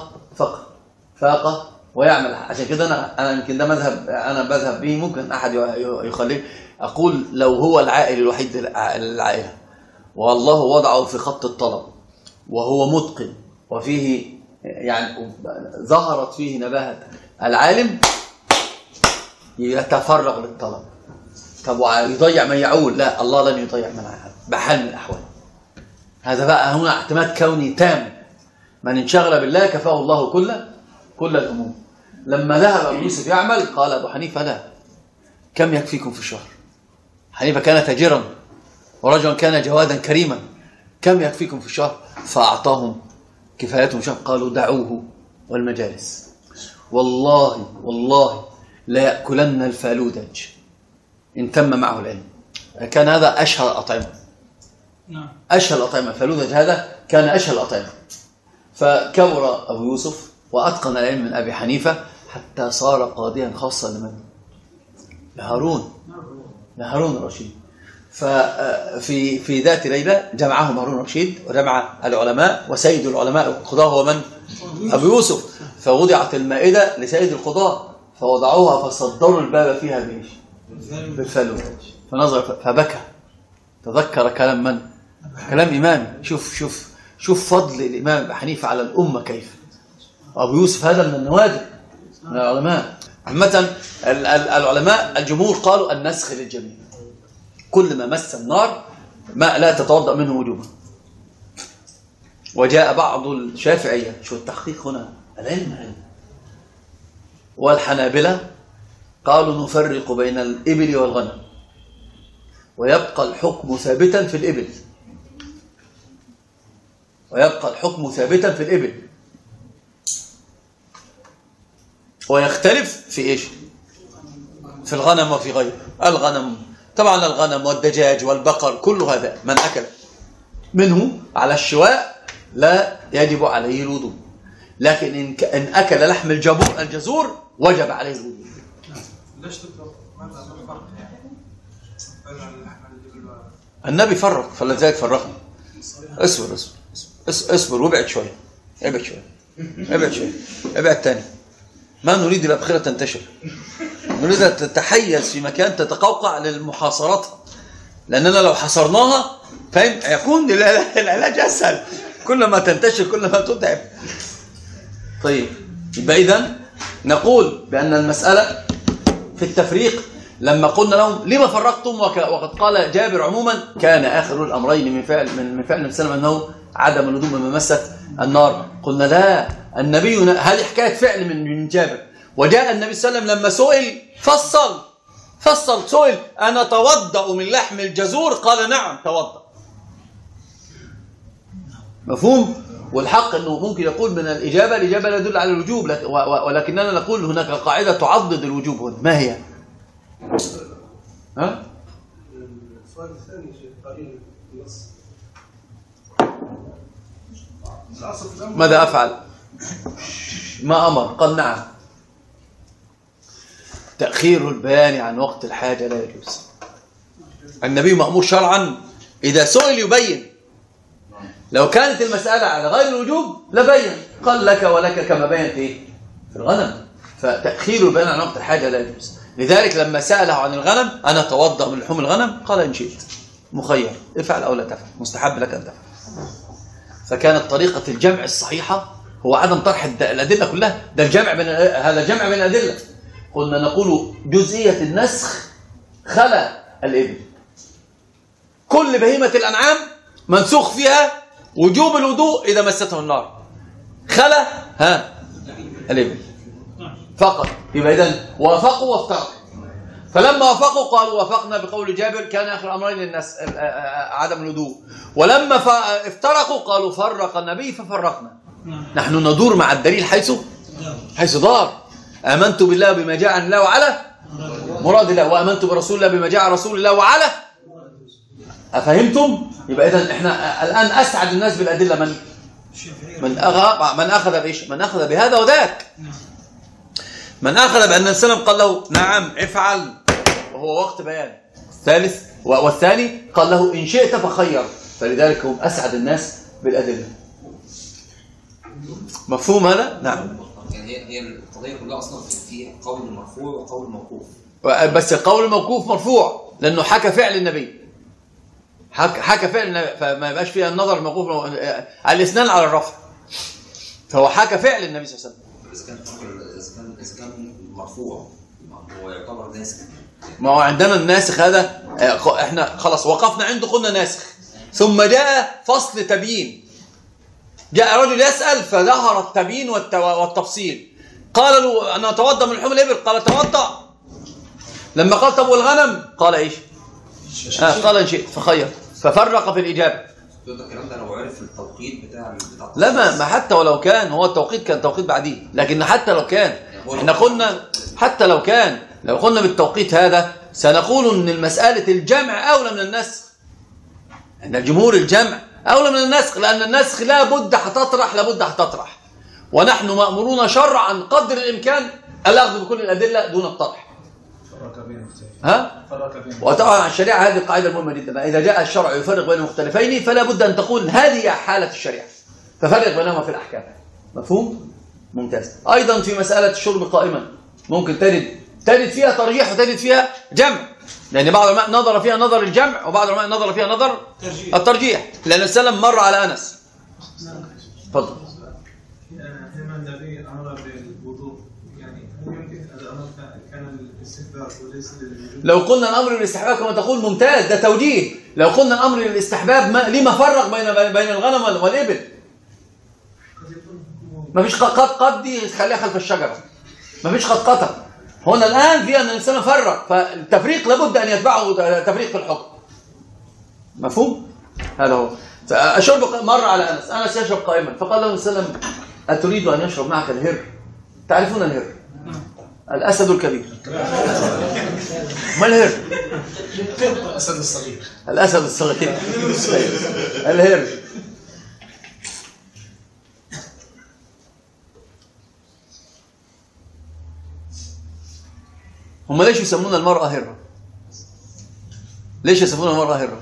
فاقة ويعمل. عشان كده أنا يمكن ده مذهب أنا بذهب به، ممكن أحد يخليه. أقول لو هو العائل الوحيد للعائلة والله وضعه في خط الطلب وهو متقن وفيه يعني ظهرت فيه نباهة العالم يتفرغ للطلب. طب يضيع من يعول؟ لا، الله لن يضيع من يعول بحال من الأحوال. هذا بقى هنا اعتماد كوني تام. من انشغل بالله كفاه الله كل الأمور. لما ذهب أبو يوسف يعمل قال أبو حنيفة لا، كم يكفيكم في الشهر؟ حنيفة كان تاجرا ورجلا كان جوادا كريما كم يكفيكم في الشهر؟ فأعطاهم كفايتهم شهر. قالوا دعوه والمجالس، والله لا يأكلن الفالودج إن تم معه العلم. كان هذا أشهر الأطعمة، أشهر الأطعمة. الفالودج هذا كان أشهر الأطعمة. فكبر أبو يوسف وأتقن العلم من أبي حنيفة حتى صار قاضيا خاصا لمن؟ لهارون الرشيد. ففي ذات ليلة جمعهم هارون الرشيد وجمع العلماء، وسيد العلماء القضاة هو من؟ أبو يوسف. فوضعت المائدة لسيد القضاة فوضعوها فصدروا الباب فيها بإيش؟ بالفالودج. فنظر فبكى، تذكر كلام من؟ كلام إمامي. شوف فضل الإمام أبي حنيفة على الأمة كيف. أبو يوسف هذا من النوادر من العلماء. عامة العلماء الجمهور قالوا النسخ للجميع، كل ما مس النار ما لا تتوضأ منه وجوبا. وجاء بعض الشافعية، شو التحقيق هنا؟ العلم. والحنابلة قالوا نفرق بين الإبل والغنم ويبقى الحكم ثابتا في الإبل، ويختلف في إيش؟ في الغنم وفي غيره. الغنم طبعا، الغنم والدجاج والبقر كل هذا من أكل منه على الشواء لا يجب عليه الوضوء، لكن إن أكل لحم الجزور وجب عليه الوضوء. ليش دكتور؟ ماذا الفرق بين اللحم الإبل النبي فرق، فلذلك فرقنا. اصبر وابعد شوية، ابعد تاني. ما نريد الأبخرة تنتشر، نريد أن تتحيز في مكان تتقوقع للمحاصرتها، لأننا لو حصرناها فهم يكون العلاج أسهل. كل ما تنتشر كل ما تتعب. طيب، يبقى إذن نقول بأن المسألة في التفريق لما قلنا لهم لما فرقتم، وقد قال جابر عموما كان آخر الأمرين من فعل النبي صلى الله عليه وسلم أنه عدم الوضوء مما مست النار. قلنا لا، النبي هذه حكاية فعل من جابر. وجاء النبي صلى الله عليه وسلم لما سئل سئل أنا توضأ من لحم الجزور؟ قال نعم توضأ. مفهوم؟ والحق أنه ممكن يقول من الإجابة لا يدل على الوجوب، ولكننا نقول هناك قاعدة تعضد الوجوب هنا. ما هي؟ ها؟ السؤال الثاني شيء قليل النص. ماذا أفعل؟ ما أمر؟ قال نعم. تأخير البيان عن وقت الحاجة لا يجوز. النبي مأمور شرعا إذا سئل يبين. لو كانت المسألة على غير الوجوب لبين، قال لك ولك كما بين في الغنم. فتأخير البيان عن وقت الحاجة لا يجوز. لذلك لما سأله عن الغنم أنا أتوضأ من لحوم الغنم؟ قال إن شئت، مخير، افعل أو لا تفعل، مستحب لك أن تفعل. فكانت طريقة الجمع الصحيحة هو عدم طرح الأدلة كلها، ده الجمع بين هذا جمع بين الأدلة. قلنا نقول جزئية النسخ خلا الإبل، كل بهيمة الأنعام منسوخ فيها وجوب الوضوء إذا مسته النار، خلا الإبل فقط. يبقى إذن وافقوا وافترقوا. فلما وافقوا قالوا وافقنا بقول جابر كان آخر الأمرين للناس عدم الوضوء، ولما افترقوا قالوا فرق النبي ففرقنا. نحن ندور مع الدليل حيث دار. آمنت بالله بما جاء عن الله وعلى مراد الله، وآمنت برسول الله بما جاء عن رسول الله وعلى. أفهمتم؟ يبقى إذن إحنا الآن أسعد الناس بالأدلة من أخذ بإيش؟ من أخذ بهذا وذاك. من أخذ بأن السلام قال له نعم افعل وهو وقت بيان، الثالث والثاني قال له إن شئت فخير. فلذلك هم أسعد الناس بالأدلة. مفهوم هذا؟ نعم. يعني هي القضية كلها أصلا في قول مرفوع وقول موقوف. بس القول الموقوف مرفوع لأنه حكى فعل النبي، حكى فعل النبي، فما يبقاش فيها النظر الموقوف على الإسنان على الرفع، فهو حكى فعل النبي صلى الله عليه وسلم. إذا كان مرفوع هو يعتبر ناسخ. ما هو عندنا الناسخ هذا احنا خلاص وقفنا عنده قلنا ناسخ، ثم جاء فصل تبيين. جاء رجل يسأل فظهر التبيين والتفصيل. قال له أنا أتوضأ من لحوم الإبل؟ قال توضأ. لما قال طب والغنم؟ قال إيش؟ قال إن شئت فخير. ففرق في الإجابة. الكلام ده لو عرف التوقيت بتاع لا ما حتى ولو كان هو التوقيت كان توقيت بعديه، لكن حتى لو كان احنا قلنا حتى لو قلنا بالتوقيت هذا سنقول ان المسألة الجمع أولى من النسخ. ان الجمهور الجمع أولى من النسخ، لأن النسخ لابد هتطرح، ونحن مأمورون شرعا قدر الإمكان الأخذ بكل الأدلة دون الطرح. وطبعا الشريعة هذه القاعدة المهمة جدا، إذا جاء الشرع يفرق بين المختلفين فلا بد أن تقول هذه حالة الشريعة ففرق بينهما في الأحكام. مفهوم؟ ممتاز. أيضا في مسألة الشرب قائما ممكن تجد فيها ترجيح وتجد فيها جمع، لأن بعض العلماء نظر فيها نظر الجمع وبعض العلماء نظر فيها نظر الترجيح، لأن السلام مر على أنس. تفضل. لما النبي أمر بالوضوء يعني هل يمكن الأمر كان للاستحباب وليس للوجوب؟ لو قلنا الأمر للاستحباب كما تقول ممتاز، ده توجيه. لو قلنا الأمر للاستحباب لما فرق بين الغنم والإبل؟ ما فيش قد دي خليها خلف الشجرة، ما فيش قطع. هنا الآن في أن الإنسان فرق، فالتفريق لابد أن يتبعه تفريق في الحكم. مفهوم؟ هذا هو. فالشرب مر على أنس يشرب قائما، فقال له السلام أتريد أن يشرب معك الهر؟ تعرفون الهر؟ الأسد الكبير. ما الهر؟ الأسد الصغير. الأسد الصغير. الهر. هم ليش يسمون المرأة هرة؟ ليش يسمون المرأة هرة؟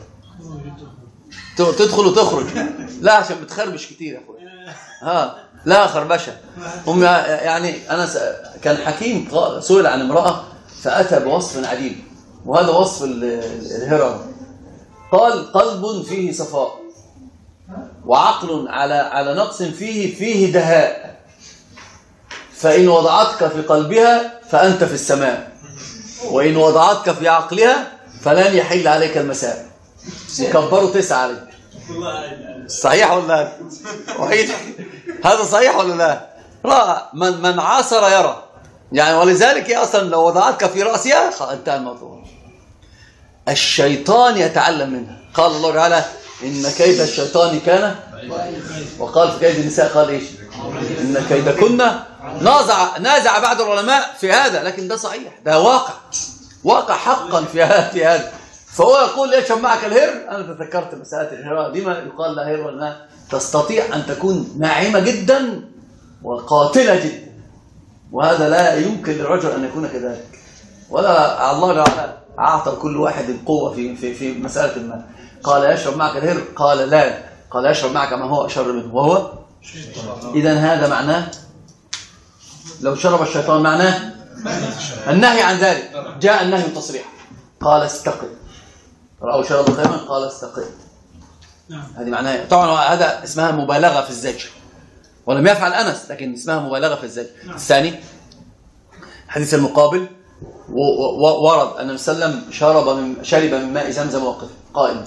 تدخل وتخرج. لا عشان بتخربش كتير يا اخويا. لا خربشة. هم يعني أنا كان حكيم سئل عن امرأة فأتى بوصف عجيب، وهذا وصف الهرة. قال قلب فيه صفاء وعقل على نقص فيه دهاء، فإن وضعتك في قلبها فأنت في السماء، وإن وضعتك في عقلها فلن يحل عليك المساء. يكبروا 9 عليك. صحيح ولا لا؟ هذا صحيح ولا لا؟ رأى من عاصر يرى يعني، ولذلك هي أصلا لو وضعتك في رأسها انتهى الموضوع. الشيطان يتعلم منها. قال الله تعالى إن كيد الشيطان كان، وقال في كيد النساء قال إيش؟ إن كيدكن. نازع بعض العلماء في هذا، لكن ده صحيح، ده واقع حقا في هذا. فهو يقول ليش معك الهر؟ أنا تذكرت مسألة الهراء. لما يقال لها هر؟ وأنها تستطيع أن تكون ناعمة جدا وقاتلة جدا، وهذا لا يمكن للرجل أن يكون كذلك. ولا الله تعالى أعطى كل واحد القوة في مسألة ما. قال يشرب معك الهر؟ قال لا، قال يشرب معك ما هو أشر منه وهو. إذن هذا معناه لو شرب الشيطان معناه النهي عن ذلك. جاء النهي تصريحا، قال استقل. رأوا شرب خيما قال استقل. هذه معناها طبعا هذا اسمها مبالغة في الزجر، ولم يفعل أنس لكن اسمها مبالغة في الزجر. الثاني حديث المقابل ورد أن النبي صلى الله عليه وسلم شرب من ماء زمزم واقفا قائما.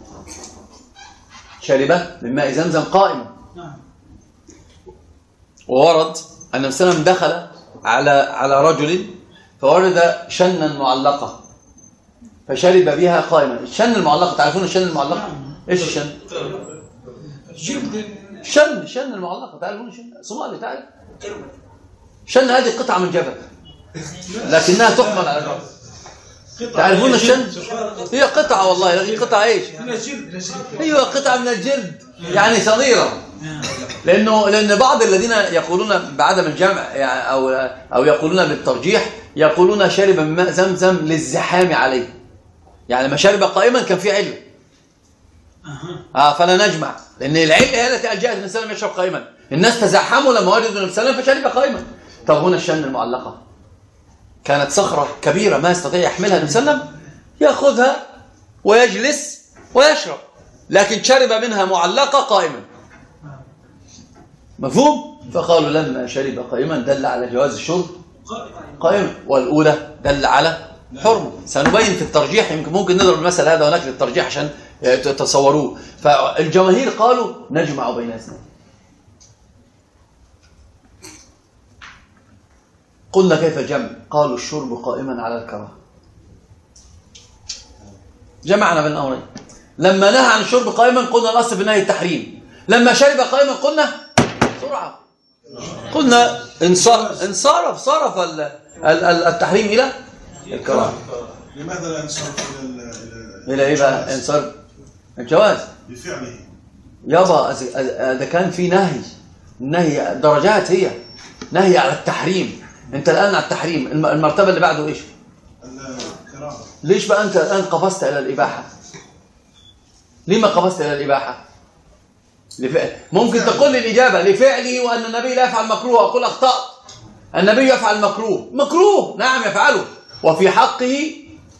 شرب من ماء زمزم قائما. وورد أن النبي صلى الله عليه وسلم دخل على رجل فورد شنا معلقة فشرب بها قائما. الشن المعلقة، تعرفون الشن المعلقة؟ ايش الشن؟ شن المعلقة، تعرفون الشن؟ صومالي تعرف؟ شن هذه قطعة من جبل لكنها تحمل على الرأس. تعرفون الشن؟ هي قطعة والله. هي قطعة ايش؟ هي قطعة من الجلد يعني صغيرة. لأن بعض الذين يقولون بعدم الجمع أو يقولون بالترجيح يقولون شرب من ماء زمزم للزحام عليه، يعني ما شرب قائما كان في علة. فلا نجمع، لأن العلة هي التي ألجأت النبي صلى الله عليه وسلم يشرب قائما. الناس تزحموا لما وجدوا النبي صلى الله عليه وسلم فشرب قائما. طب هنا الشن المعلقة كانت صخرة كبيرة ما يستطيع يحملها النبي صلى الله عليه وسلم، يأخذها ويجلس ويشرب، لكن شرب منها معلقة قائما. مفهوم؟ فقالوا لما شرب قائما دل على جواز الشرب قائما، والأولى دل على حرمه. سنبين في الترجيح، يمكن ممكن نضرب المثل هذا ونكتب الترجيح عشان تتصوروه. فالجماهير قالوا نجمع بين اثنين. قلنا كيف الجمع؟ قالوا الشرب قائما على الكراهه. جمعنا بين الامرين. لما نهى عن الشرب قائما قلنا الأصل في النهي التحريم، لما شرب قائما قلنا بسرعة، قلنا انصرف التحريم إلى الكراهة. لماذا لا انصرف إلى إيه بقى؟ انصرف الجواز بفعله يابا. إذا كان في نهي درجات، هي نهي على التحريم، أنت الآن على التحريم، المرتبة اللي بعده إيش؟ الكراهة. ليش بقى أنت الآن قفزت إلى الإباحة؟ ليه ما قفزت إلى الإباحة؟ ممكن تقول لي الإجابة لفعلي وأن النبي لا يفعل مكروه، أقول أخطأت. النبي يفعل مكروه نعم يفعله، وفي حقه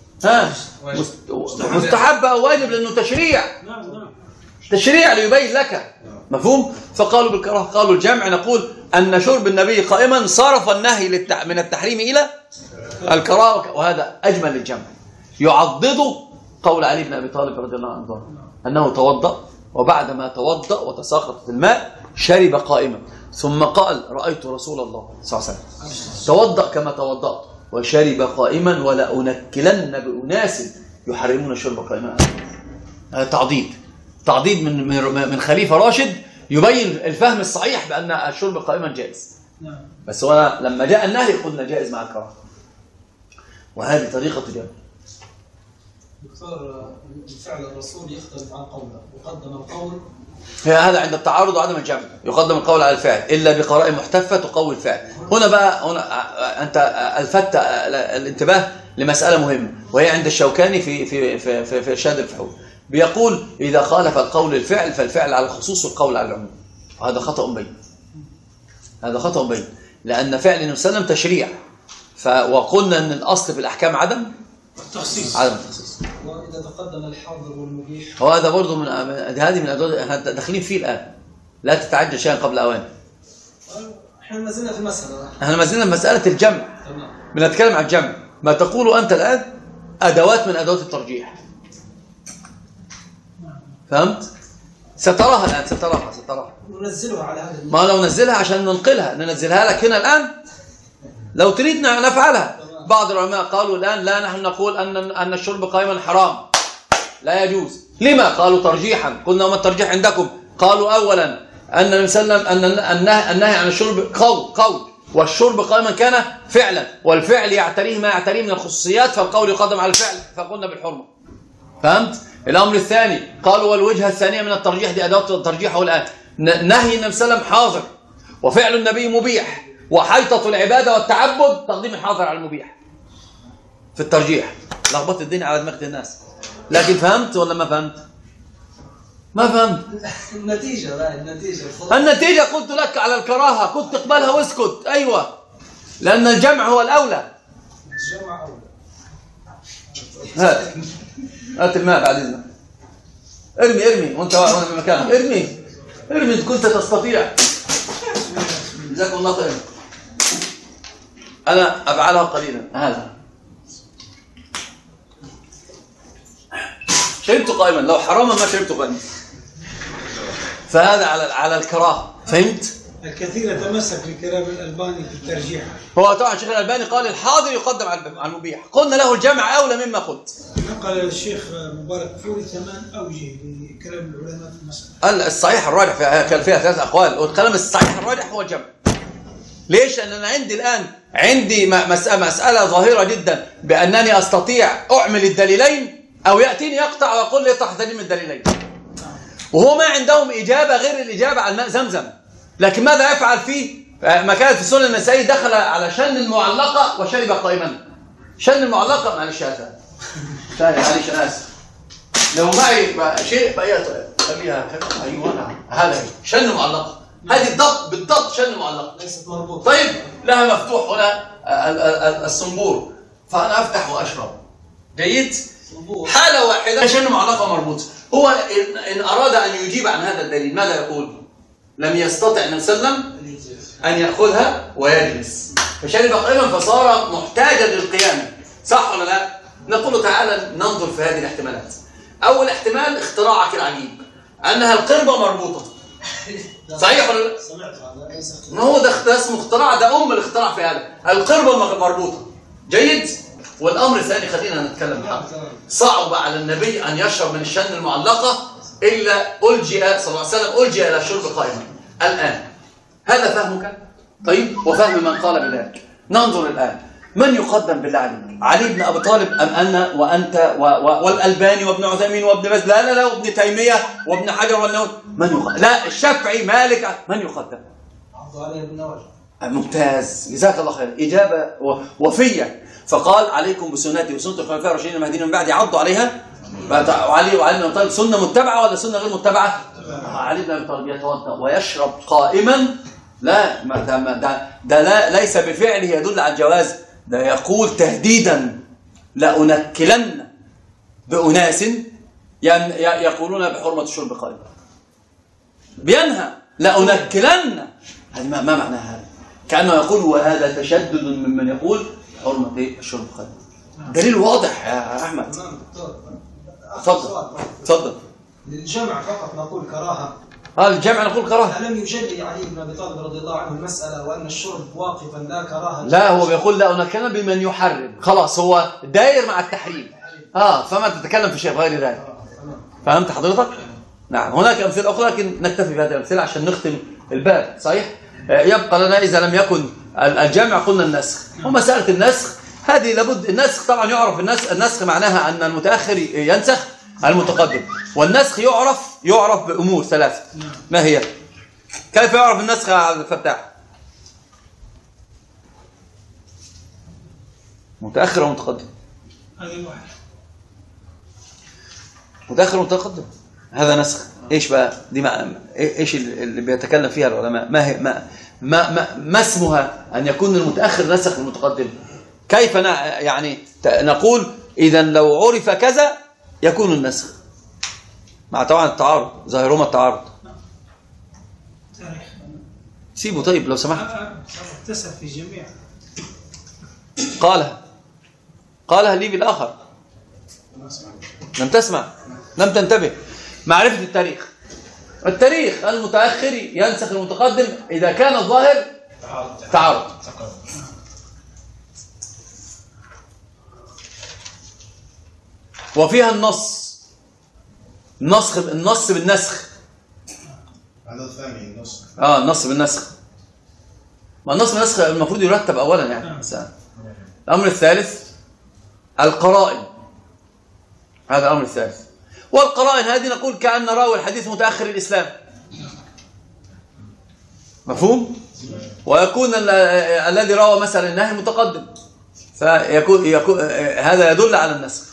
مستحب أو واجب لأنه تشريع ليبين لك، مفهوم؟ فقالوا بالكراهة. قالوا الجمع نقول أن شرب النبي قائما صرف النهي من التحريم إلى الكراهة، وهذا أجمل الجمع. يعضد قول علي بن أبي طالب رضي الله عنه أنه توضأ، وبعدما توضأ وتساقطت الماء شرب قائما، ثم قال رأيت رسول الله صلى الله عليه وسلم توضأ كما توضأت وشرب قائما ولا أنكلن بأناس يحرمون الشرب قائما. هذا تعضيد من خليفة راشد يبين الفهم الصحيح بأن الشرب قائما جائز. بس هو لما جاء النهي قلنا جائز مع الكراهة، وهذه طريقة جمع. دكتور، فعل الرسول يختلف عن قوله، يقدم القول هذا عند التعارض وعدم الجمع، يقدم القول على الفعل إلا بقرائن محتفة تقوي الفعل. هنا أنت ألفت الانتباه لمسألة مهمة، وهي عند الشوكاني في إرشاد الفحول، بيقول إذا خالف القول الفعل فالفعل على الخصوص والقول على العموم، وهذا خطأ بين، لأن فعل النبي صلى الله عليه وسلم تشريع، وقلنا أن الأصل في الأحكام عدم التخصيص. وإذا تقدم الحاضر والمبيح، وهذا برضه من الأدوات داخلين فيه الآن، لا تتعجل شيئا قبل أوان. احنا ما زلنا في المسألة، احنا ما زلنا في مسألة الجمع، بنتكلم عن الجمع. ما تقوله أنت الآن أدوات من أدوات الترجيح، فهمت؟ ستراها الآن، ستراها ننزلها على هذا ما لو ننزلها عشان ننزلها لك هنا الآن لو تريد نفعلها. بعض العلماء قالوا الآن لا، نحن نقول أن الشرب قائما حرام لا يجوز. لما؟ قالوا ترجيحا. قلنا وما الترجيح عندكم؟ قالوا أولا أن النبي صلى الله عليه وسلم أن النهي عن الشرب قول، والشرب قائما كان فعلا، والفعل يعتريه ما يعتريه من الخصوصيات، فالقول يقدم على الفعل، فقلنا بالحرمة. فهمت؟ الأمر الثاني قالوا والوجهة الثانية من الترجيح، دي أدوات الترجيح. والآن نهي النبي صلى الله عليه وسلم حاضر، وفعل النبي مبيح، وحيطة العبادة والتعبد تقديم الحاضر على المبيح في الترجيح. لخبطت الدنيا على دماغ الناس، لكن فهمت ولا ما فهمت؟ ما فهمت. النتيجة قلت لك على الكراهة، كنت تقبلها واسكت. أيوة، لأن الجمع هو الأولى. الجمع أولى. هات الماء بعد إذنك. ارمي وانت في مكانك، ارمي إن كنت تستطيع. جزاكم الله خير. أنا أفعلها قليلا. هذا شربت قائما، لو حراما ما شربت قائما، فهذا على الكراهه. فهمت؟ الكثير يتمسك بكلام الألباني في الترجيح. هو طبعا الشيخ الألباني قال الحاضر يقدم على المبيح، قلنا له الجمع أولى مما قلت. نقل الشيخ مبارك فوري 8 أوجه لكلام العلماء في المسألة. الصحيح الراجح كان فيها 3 أقوال، والكلام الصحيح الراجح هو الجمع. ليش؟ لأن أنا عندي مسألة ظاهرة جدا بأنني أستطيع أعمل الدليلين، أو يأتيني يقطع ويقول لي يطرح دليل من الدليلين، وهو ما عندهم إجابة غير الإجابة عن ماء زمزم. لكن ماذا يفعل فيه؟ ما كانت في سنن النسائي دخل على شن المعلقة وشرب قائما. شن المعلقة معلش هذا معلش أنا آسف، لو معي شيء خليها كذا. أيوة هذا شن معلقة، هذه بالضبط شن معلقة ليست مربوطة. طيب لها مفتوح هنا الصنبور، فأنا أفتح وأشرب. جيد؟ حالة واحدة شن معلقة مربوطة. هو إن أراد أن يجيب عن هذا الدليل ماذا يقول؟ لم يستطع النبي صلى الله عليه وسلم أن يأخذها ويجلس، فشرب قائما فصار محتاجا للقيام. صح ولا لا؟ نقول تعالى ننظر في هذه الاحتمالات. أول احتمال اختراعك العجيب أنها القربة مربوطة. صحيح ولا لا؟ سمعت هذا ليس اختراع. ما هو ده اسمه اختراع، ده أم الاختراع في هذا. القربة مربوطة. جيد؟ والأمر الثاني خلينا نتكلم بحق. صعب على النبي أن يشرب من الشن المعلقة إلا ألجئ صلى الله عليه وسلم ألجئ إلى الشرب قائما. الآن هذا فهمك؟ طيب، وفهم من قال بذلك. ننظر الآن من يقدم بالله عليك؟ علي بن أبي طالب أم أنا وأنت والألباني وابن عثيمين وابن باز؟ لا وابن تيمية وابن حجر والنووي. من يقدم؟ لا، الشافعي، مالك. من يقدم؟ علي بن نواجه. ممتاز، جزاك الله خير، إجابة وفية. فقال عليكم بسنتي وسنة الخلفاء الراشدين المهديين من بعدي عضوا عليها. وعلي بن أبي طالب سنة متبعة ولا سنة غير متبعة؟ علي بن أبي طالب يتوضأ ويشرب قائما. لا، ده لا، ليس بفعله يدل على الجواز، ده يقول تهديدا لأنكلن بأناس يقولون بحرمة الشرب قائما. بينهى لأنكلن. ما معنى هذا؟ كأنه يقول وهذا تشدد ممن يقول حرمة الشرب قائما. دليل واضح يا أحمد. تفضل. للجمع فقط نقول كراهة. الجمع نقول كراهة. ألم يجلي علي بن أبي طالب رضي الله عنه المسألة وأن الشرب واقفا لا كراهة؟ لا، هو بيقول لا أنكلن بمن يحرم. خلاص، هو داير مع التحريم. فما تتكلم في شيء غير ذلك. فهمت حضرتك؟ نعم. هناك أمثلة أخرى لكن نكتفي بهذه الأمثلة عشان نختم الباب. صحيح؟ يبقى لنا إذا لم يكن الجمع قلنا النسخ. ومسألة النسخ هذه لابد. النسخ طبعا يعرف النسخ معناها أن المتأخر ينسخ المتقدم. والنسخ يعرف بأمور ثلاثة. ما هي؟ كيف يعرف النسخ يا عبد الفتاح؟ متأخر ومتقدم. هذه واحد. متأخر ومتقدم هذا نسخ. ايش بقى دي؟ ايش اللي بيتكلم فيها العلماء؟ ما اسمها ان يكون المتأخر نسخ المتقدم؟ كيف يعني نقول اذا لو عرف كذا يكون النسخ؟ مع طبعا التعارض، ظاهرهما التعارض. سيبه طيب لو سمحت. اكتسب في الجميع. قالها لي بالآخر. لم تسمع، لم تنتبه. معرفة التاريخ المتأخر ينسخ المتقدم إذا كان الظاهر تعارض. وفيها النص بالنسخ. هذا الثاني النص. النص بالنسخ. ما النص بالنسخ المفروض يرتب أولا يعني. الأمر الثالث القرائن. هذا الأمر الثالث. والقرائن هذه نقول كأن راوي الحديث متأخر الإسلام. مفهوم؟ ويكون الذي روى مثلا النهي متقدم، فيكون هذا يدل على النسخ.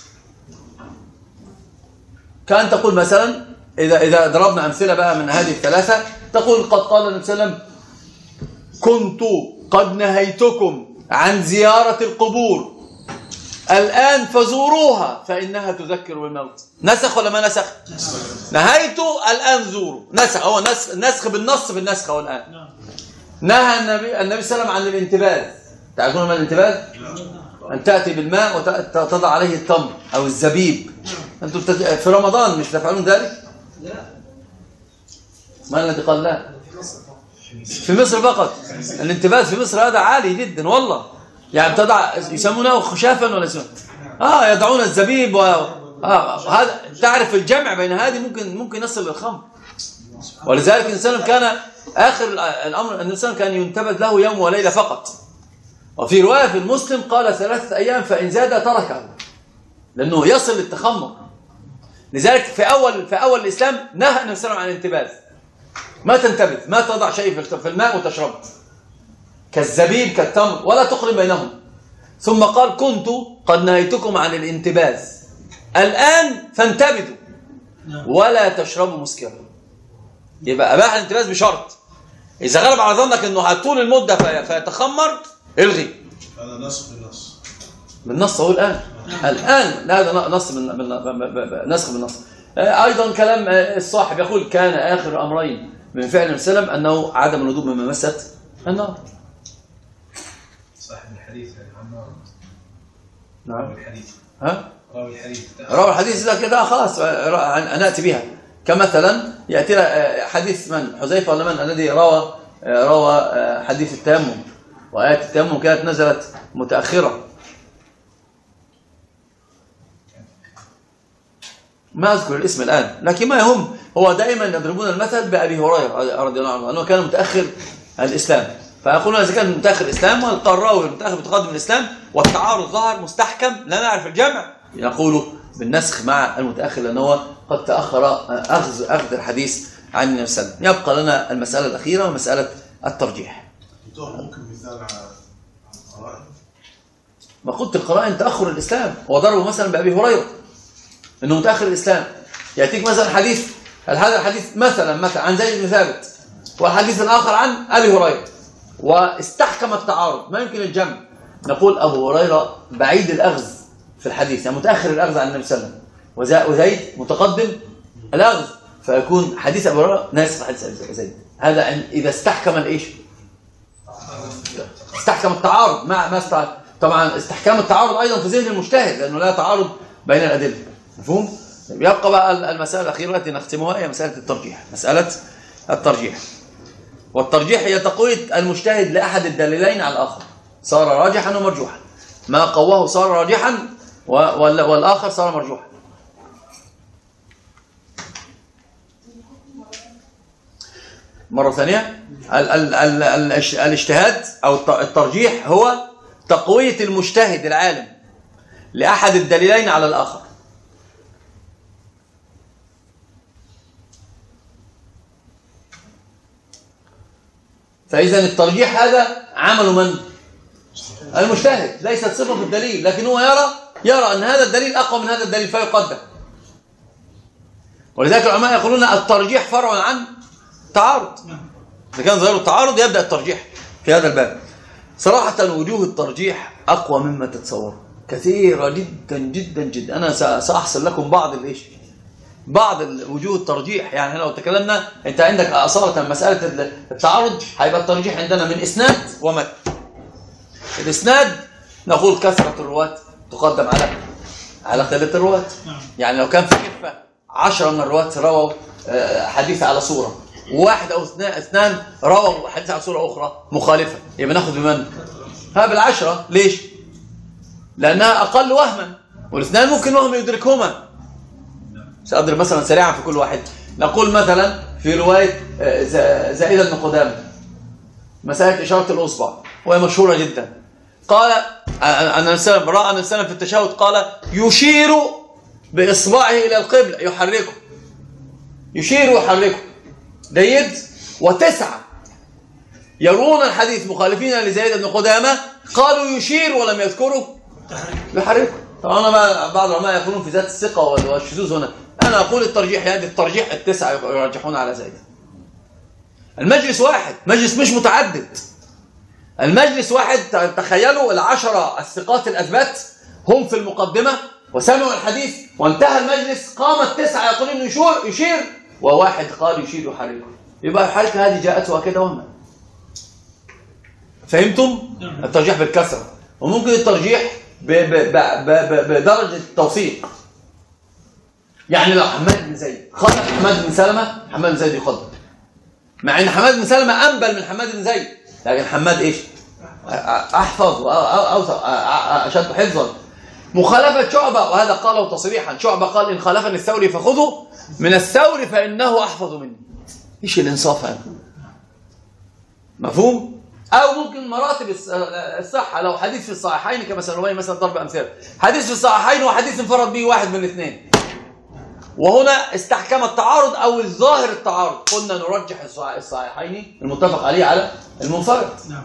كأن تقول مثلا إذا ضربنا أمثلة بقى من هذه الثلاثة، تقول قد قال النبي صلى الله عليه وسلم كنت قد نهيتكم عن زيارة القبور الآن فزوروها فإنها تذكر بالموت. نسخ ولا ما نسخ؟ نهيته الآن زوروا. نسخ. هو نسخ بالنص بالنسخ. هو الآن نهى النبي صلى الله عليه وسلم عن الانتباذ. تعرفون ما الانتباذ؟ أن تأتي بالماء وتضع عليه التمر أو الزبيب. أنتم في رمضان مش تفعلون ذلك؟ لا. ما الذي قال لا؟ في مصر فقط. الانتباذ في مصر هذا عالي جدا والله. يعني تضع يسمونه خشافا ولا يسمونه يدعون الزبيب هذا. تعرف الجمع بين هذه ممكن يصل للخمر. ولذلك الإنسان كان آخر الأمر أن الإنسان كان ينتبذ له يوم وليلة فقط. وفي رواية في المسلم قال 3 أيام فإن زاد تركه، لأنه يصل للتخمر. لذلك في أول الإسلام نهى النبي صلى الله عليه وسلم عن الانتباذ. ما تنتبذ، ما تضع شيء في الماء وتشربه كالزبيب كالتمر ولا تقرن بينهم. ثم قال كنت قد نهيتكم عن الانتباذ الآن فانتبذوا ولا تشربوا مسكرا. يبقى أباح الانتباذ بشرط إذا غلب على ظنك أنه طول المدة فيتخمر الغي. هذا نص بالنص. بالنص هو الآن هذا نص نسخ بالنص. أيضا كلام الصاحب يقول كان آخر أمرين من فعل النبي صلى الله عليه وسلم أنه عدم الوضوء مما مست النار. صاحب الحديث عمار. نعم. راوي الحديث إذا كده خلاص نأتي بها. كمثلا يأتي حديث من حذيفة ولا من الذي روى حديث التيمم، وآيات التيمم كانت نزلت متأخرة. ما أذكر الاسم الآن، لكن ما يهم، هو دائما يضربون المثل بأبي هريرة رضي الله عنه أنه كان متأخر الإسلام، فيقولون إذا كان متأخر الإسلام والقراوي المتأخر متقدم الإسلام والتعارض ظهر مستحكم لا نعرف الجمع، يقول بالنسخ مع المتأخر لأنه هو قد تأخر أخذ الحديث عن النبي صلى الله عليه وسلم. يبقى لنا المسألة الأخيرة ومسألة الترجيح. ممكن مثال على القرائن؟ ما قلت القرائن تأخر الإسلام، هو ضربه مثلا بأبي هريرة أنه متأخر الإسلام، يأتيك مثلا حديث، هذا الحديث مثلا عن زيد بن ثابت والحديث الآخر عن أبي هريرة واستحكم التعارض ما يمكن الجمع، نقول أبو هريرة بعيد الأخذ في الحديث، يعني متأخر الأخذ عن النبي صلى الله عليه وسلم، وزيد متقدم الأخذ، فيكون حديث أبو هريرة ناسخ حديث زيد. هذا إذا استحكم الإيش؟ استحكم التعارض مع طبعا استحكام التعارض أيضا في ذهن المجتهد لأنه لا تعارض بين الأدلة، مفهوم؟ يبقى بقى المسألة الأخيرة التي نختمها هي مسألة الترجيح، مسألة الترجيح. والترجيح هي تقوية المجتهد لأحد الدليلين على الآخر، صار راجحا ومرجوحا، ما قواه صار راجحا والآخر صار مرجوحا. مرة ثانية، الاجتهاد أو الترجيح هو تقوية المجتهد العالم لأحد الدليلين على الآخر. فإذا الترجيح هذا عمل من؟ المجتهد، ليست صفة في الدليل، لكن هو يرى أن هذا الدليل أقوى من هذا الدليل فيقدم. ولذلك العلماء يقولون الترجيح فرع عن تعارض، إذا كان ظاهر التعارض يبدأ الترجيح في هذا الباب. صراحة وجوه الترجيح أقوى مما تتصور، كثيرة جدا جدا جدا. أنا سأحصل لكم بعض وجوه الترجيح. يعني لو تكلمنا أنت عندك أصالة مسألة التعارض، هيبقى الترجيح عندنا من إسناد ومتن. الإسناد نقول كثرة الرواة تقدم على قلة الرواة. يعني لو كان في كفة 10 من الرواة رووا حديث على صورة، واحد أو اثنان رووا حديث على صورة أخرى مخالفة، يبقى ناخذ بمن؟ ها بالعشرة. ليش؟ لأنها أقل وهما، والاثنان ممكن وهم يدركهما. سأضرب مثلا سريعا في كل واحد. نقول مثلا في رواية زائدة بن قدامة مسألة إشارة الأصبع، وهي مشهورة جدا. قال أن السلام رأى أن السلام في التشهد قال يشير بإصبعه إلى القبلة، يشير ويحركه. جيد. وتسعة يروون الحديث مخالفين لزائدة بن قدامة قالوا يشير ولم يذكروا يحركه. طبعا بعض العلماء يقولون في ذات الثقة والشذوذ هنا. أنا أقول الترجيح يعني الترجيح التسعة يرجحون على زائدة. المجلس واحد، مجلس مش متعدد، المجلس واحد. تخيلوا 10 الثقات الأثبات هم في المقدمة وسمعوا الحديث وانتهى المجلس، قام 9 يقولون يشير وواحد قال يشير يحركه. يبقى الحركة هذه جاءتها كده وهما. فهمتم؟ الترجيح بالكثرة. وممكن الترجيح بدرجة التوثيق. يعني لو حماد بن زيد خالف حماد بن سلمة، حماد بن زيد يقدم، مع ان حماد بن سلمة انبل من حماد بن زيد، لكن حماد ايش؟ احفظ واوثق، اشد حفظا. مخالفة شعبة، وهذا قاله تصريحا، شعبة قال ان خالفني الثوري فخذوا من الثوري فانه احفظ مني. ايش الانصاف هذا؟ مفهوم؟ او ممكن مراتب الصحة، لو حديث في الصحيحين كمثلا رواية مثلا ضرب امثله، حديث في الصحيحين وحديث انفرد به واحد من الاثنين، وهنا استحكم التعارض او الظاهر التعارض، قلنا نرجح الصحيحين المتفق عليه على المنفرد. نعم.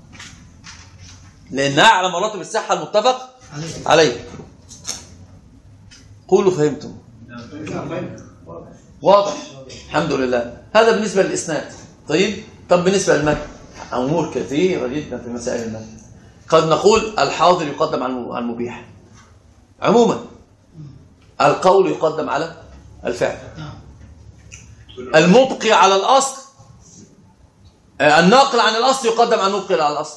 لانها على مراتب الصحة المتفق عليه. قولوا فهمتم؟ واضح؟ الحمد لله. هذا بالنسبة للإسناد. طب بالنسبة للمتن أمور كثيرة جدا في مسائل المتن. قد نقول الحاضر يقدم على المبيح عموما، القول يقدم على الفعل، المبقي على الأصل، الناقل عن الأصل يقدم على المبقي على الأصل،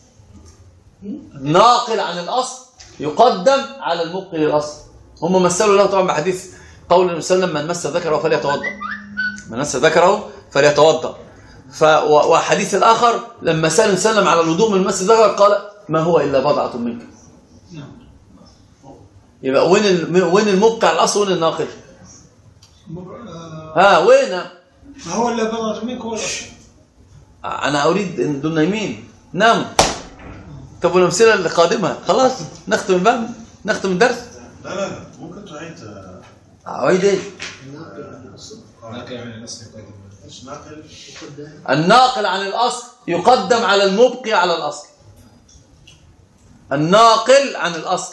الناقل عن الأصل يقدم على المبقي للأصل. هم مثلوا له طبعا بحديث قول النبي صلى الله عليه وسلم من مس ذكره فليتوضأ، من مس ذكره فليتوضأ. وحديث الآخر لما سأل وسلم على الوضوء من مس الذكر قال ما هو إلا بضعة منك. يبقى وين المبقي على الأصل وين الناقل؟ ها وين؟ ما هو إلا بضعة منك ولا أنا أريد أن دول نايمين ناموا. طب والأمثلة اللي قادمة خلاص نختم الباب، نختم الدرس. لا ممكن تعيد. أعيد إيه؟ الناقل عن الأصل يقدم على المبقي على الأصل. الناقل عن الأصل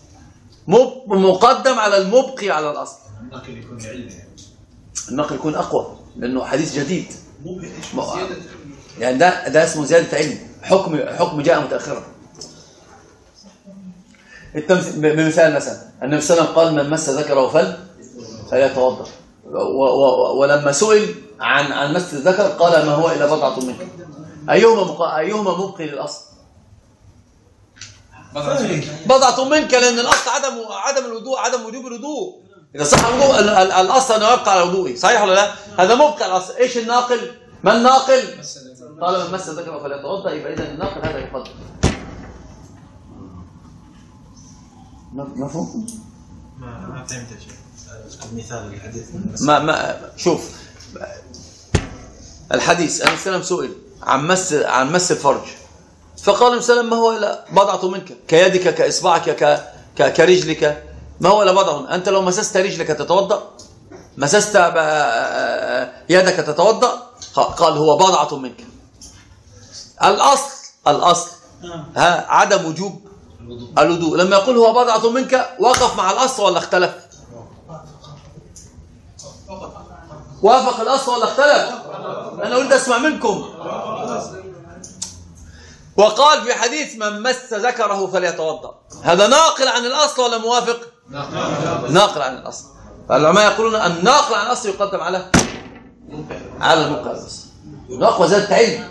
مقدم على المبقي على الأصل. الناقل يكون علمي، الناقل يكون أقوى لأنه حديث جديد. يعني ده اسمه زيادة علم، حكم جاء متأخرا. بمثال مثلا النبي صلى الله عليه وسلم قال من مس ذكره فليتوضأ، ولما سئل عن مس الذكر قال ما هو إلا بضعة منك. أيهما مبقي للأصل؟ بضعة منك، لأن الأصل عدم الوضوء، عدم وجوب الوضوء. إذا صح الوضوء الأصل أنه يبقى على وضوئه، صحيح ولا لا؟ هذا مبقى الأصل. إيش الناقل؟ ما الناقل؟ قال من مس ذكره فليتوضأ، يبقى إذا الناقل هذا يفضل. مفهوم؟ ما فهمت شيء. مثال الحديث ما شوف الحديث النبي صلى الله عليه وسلم سئل عن مس الفرج، فقال النبي صلى الله عليه وسلم ما هو الا بضعة منك، كيدك كاصبعك كرجلك، ما هو الا بضعة. انت لو مسست رجلك تتوضا، مسست يدك تتوضا، قال هو بضعة منك. الاصل عدم وجوب الوضوء. لما يقول هو بضعة منك وقف مع الاصل ولا اختلف؟ وافق الاصل ولا اختلف؟ انا اريد اسمع منكم. وقال في حديث من مس ذكره فليتوضا، هذا ناقل عن الاصل ولا موافق؟ ناقل عن الاصل. فالعلماء يقولون الناقل عن الاصل يقدم على المبقى على الاصل. ناقل زادة علم.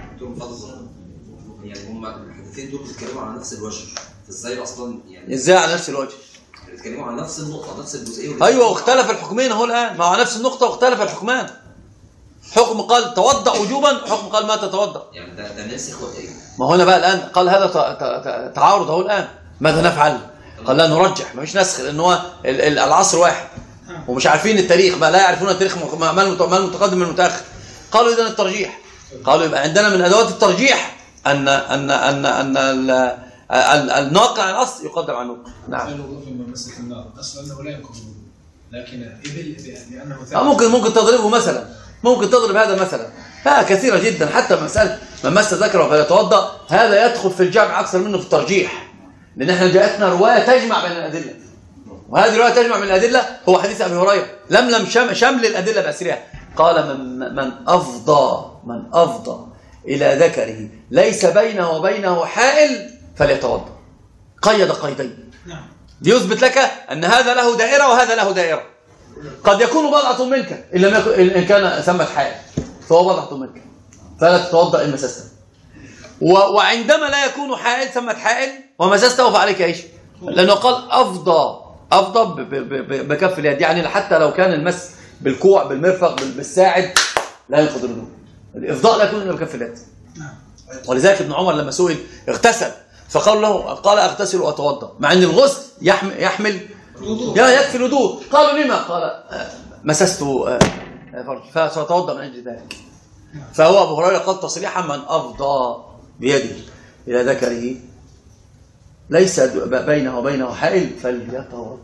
يعني هم الحديثين دول بيتكلموا على نفس الوجه، ازاي اصلا يعني ازاي على نفس الوجه؟ بيتكلموا عن نفس النقطه، نفس الجزئيه. ايوه، واختلف الحكمين اهو الان، ما هو على نفس النقطه واختلف الحكمان. حكم قال توضأ وجوبا، حكم قال ما تتوضأ. يعني ده ناسخ ولا ايه؟ ما هنا بقى الان قال هذا تعارض اهو الان، ماذا نفعل؟ قال لا نرجح، ما فيش نسخ، لان هو العصر واحد ومش عارفين التاريخ، ما لا يعرفون التاريخ ما المتقدم من المتاخر. قالوا اذا الترجيح، قالوا يبقى عندنا من ادوات الترجيح ان ان ان ان الناقل عن الاصل يقدم عن النقل. نعم. مسألة النار اصلا انه لا ينقض، لكن لانه ممكن تضربه مثلا، ممكن تضرب هذا مثلا، كثيرة جدا. حتى مسألة من مس ذكره فليتوضأ هذا يدخل في الجمع أكثر منه في الترجيح، لأن احنا جاءتنا رواية تجمع بين الأدلة، وهذه الرواية تجمع بين الأدلة هو حديث أبي هريرة لم شمل الأدلة بأسرها. قال من أفضى إلى ذكره ليس بينه وبينه حائل فليتوضأ. قيد قيدين ليثبت لك أن هذا له دائرة وهذا له دائرة. قد يكون بضعة منك إن كان ثمة حائل فهو بضعة منك فلا تتوضأ إن مسسته، وعندما لا يكون حائل ثمة حائل ومسسته فعليك إيش؟ لأنه قال أفضى بكف اليد، يعني حتى لو كان المس بالكوع بالمرفق بالساعد لا ينقض الوضوء. الإفضاء لا يكون إلا بكف اليد. ولذلك ابن عمر لما سئل اغتسل فقال له قال أغتسل وأتوضأ، مع أن الغسل يحمل يكفي الوضوء. قالوا لما؟ قال مسست فرج فسأتوضأ من أجل ذلك. فهو أبو هريرة قال تصريحا من أفضى بيده إلى ذكره ليس بينه وبينه حائل فليتوضأ.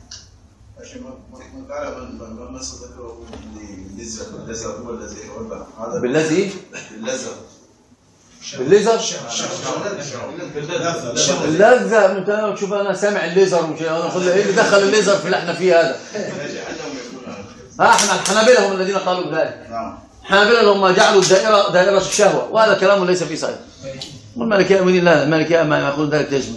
بالذي بالليزر اللذة. شوف انا سامع الليزر مش ايه اللي دخل الليزر في اللي احنا فيه هذا. احنا الحنابلة هم الذين قالوا بذلك. الحنابلة هم جعلوا الدائرة دائرة الشهوة، وهذا كلام ليس فيه صحيح. والمالكية من الله، المالكية ما يقولون ذلك يجمع.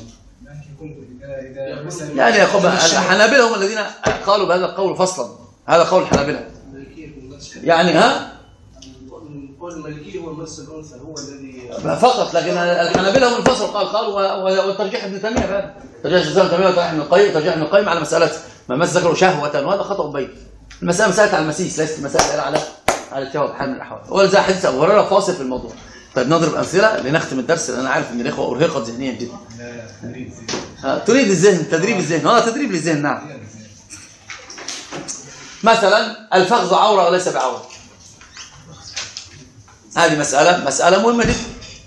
يعني الحنابلة هم الذين قالوا بهذا القول فصلا، هذا قول الحنابلة. يعني قول المالكي هو المس الأنثى هو الذي فقط، لكن الحنابلة هم الفصل قالوا والترجيح ابن تيمية فعلا، ترجيح ابن تيمية وترجيح ابن القيم على مسألة ما مس ذكره شهوة، وهذا خطأ بين. المسألة مسألة على المسيس، ليست مسألة على الشهوة بحال من الأحوال. ولذا حديث أبو هريرة فاصل في الموضوع. طيب نضرب أمثلة لنختم الدرس، لأن أنا عارف إن الإخوة أرهقت ذهنيا جدا. تريد الذهن، تدريب الذهن، تدريب للذهن. نعم. مثلا الفخذ عورة وليس بعورة، هذه مسألة مهمة جدا.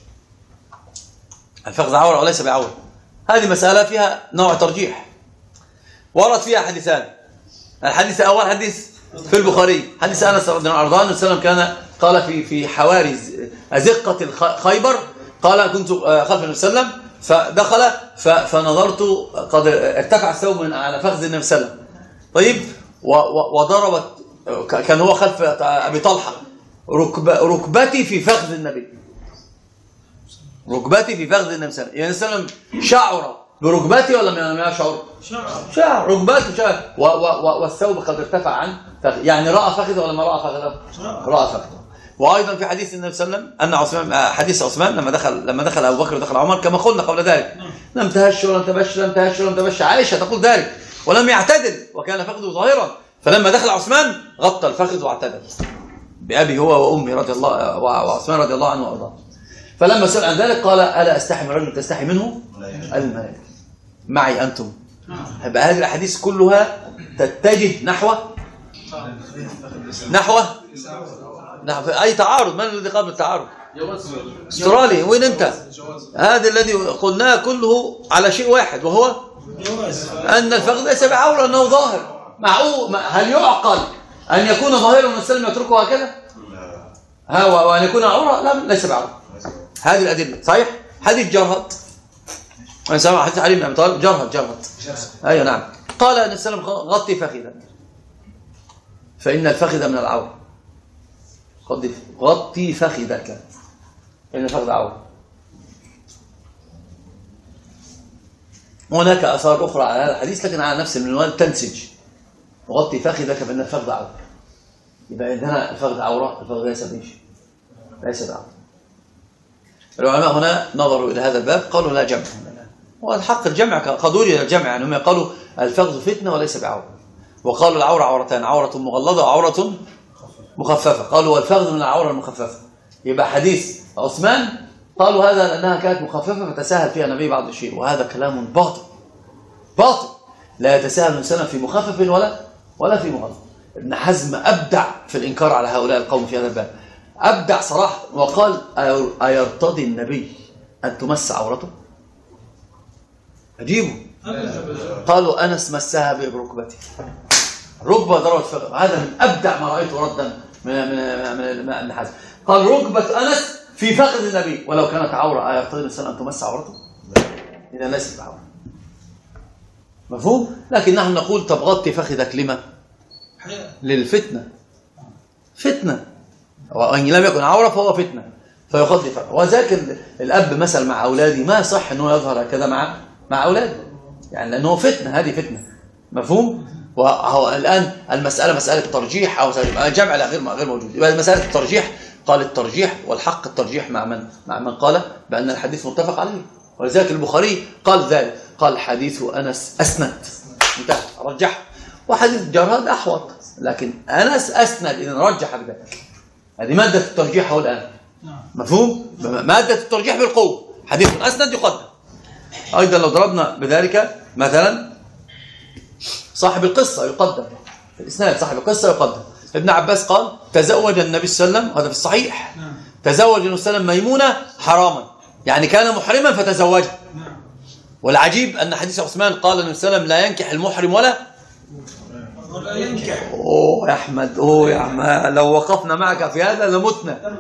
الفخذ عورة وليس بعورة، هذه مسألة فيها نوع ترجيح، ورد فيها حديثان. الحديث الأول حديث في البخاري، حديث أنس رضي الله عنه أرضاه، النبي صلى الله عليه وسلم كان قال في حواري أزقة خيبر، قال كنت خلف النبي صلى الله عليه وسلم فدخل فنظرت قد ارتفع الثوب من على فخذ النبي صلى الله عليه وسلم، طيب، وضربت، كان هو خلف أبي طلحة، ركبتي في فخذ النبي، ركبتي في فخذ النبي صلى الله عليه وسلم، شعر بركبتي ولا ما يشعر؟ شعر ركبته، شعر، والثوب قد ارتفع عن فخذ، يعني رأى فخذه ولا ما رأى فخذه؟ رأى فخذه. وأيضا في حديث النبي صلى الله عليه وسلم أن عثمان، حديث عثمان لما دخل أبو بكر ودخل عمر كما قلنا قبل ذلك، لم تهش ولم تبش، لم تهش ولم تبش، عائشة تقول ذلك، ولم يعتدل وكان فخذه ظاهرا، فلما دخل عثمان غطى الفخذ واعتدل بأبي هو وأمي رضي الله، وعثمان رضي الله عنه وأرضاه. فلما سئل عن ذلك قال: ألا أستحي من رجل تستحي منه الملائكة معي أنتم. يبقى هذه الأحاديث كلها تتجه نحو أي تعارض. من الذي قام بالتعارض؟ استرالي. وين أنت؟ هذا الذي قلناه كله على شيء واحد، وهو أن الفخذ ليس بعورة، أنه ظاهر. هل يعقل أن يكون ظاهرا والسلم يتركه هكذا؟ وأن يكون عورة؟ لا، ليس بعورة. هذه الأدلة صحيح. حديث جرهد، أنا سامع حديث علي بن أبي طالب، جرهد أيوة نعم، قال النبي صلى الله عليه وسلم: غطي فخذك فإن الفخذ من العورة. غطي فخذك فإن الفخذ عورة. هناك آثار أخرى على هذا الحديث لكن على نفس المنوال تنسج: غطي فخذك فإن الفخذ عورة. يبقى عندنا الفخذ عورة، الفخذ ليس بعورة. العلماء هنا نظروا إلى هذا الباب قالوا لا جمع، والحق الجمع قد وجد الجمع، يعني هم قالوا الفخذ فتنة وليس بعورة، وقالوا العورة عورتان: عورة مغلظة وعورة مخففة. قالوا والفخذ من العورة المخففة. يبقى حديث عثمان قالوا هذا لأنها كانت مخففة فتساهل فيها النبي بعض الشيء، وهذا كلام باطل. لا يتساهل الإنسان في مخفف ولا في مغلظ. ابن حزم أبدع في الإنكار على هؤلاء القوم في هذا الباب، أبدع صراحة، وقال: أيرتضي النبي أن تمس عورته؟ أجيبه. قالوا: أنس مسها بركبته، ركبة ضربت فخذ. هذا من أبدع ما رأيته ردا من ابن حزم. قال: ركبة أنس في فخذ النبي، ولو كانت عورة أيرتضي الإنسان أن تمس عورته؟ إذا ليست بعورة. مفهوم؟ لكن نحن نقول: طب غطي فخذك لما؟ للفتنة، فتنة، وإن لم يكن عورة فهو فتنة فيغطي فخذه. وذاك الأب مثلا مع أولاده ما صح أنه يظهر هكذا مع أولاده، يعني لأنه فتنة، هذه فتنة. مفهوم؟ وهو الآن المسألة مسألة ترجيح أو جمع غير موجود. يبقى مسألة الترجيح، قال الترجيح والحق الترجيح مع من قال بأن الحديث متفق عليه، ولذلك البخاري قال ذلك، قال: حديث أنس أسند، انتهى، رجح. وحديث جرهد أحوط، لكن أنس أسند، إذن رجح بذلك. هذه مادة الترجيح هو الآن. مفهوم؟ مادة الترجيح بالقوة، حديث أسند يقدم. أيضا لو ضربنا بذلك مثلا صاحب القصة يقدم في الإسناد، صاحب القصة يقدم. ابن عباس قال: تزوج النبي صلى الله عليه وسلم، هذا في الصحيح، تزوج النبي صلى الله عليه وسلم ميمونة حراما، يعني كان محرما فتزوجها. والعجيب أن حديث عثمان قال النبي صلى الله عليه وسلم: لا ينكح المحرم ولا ينكح. يا أحمد، يا أحمد، لو وقفنا معك في هذا لمتنا.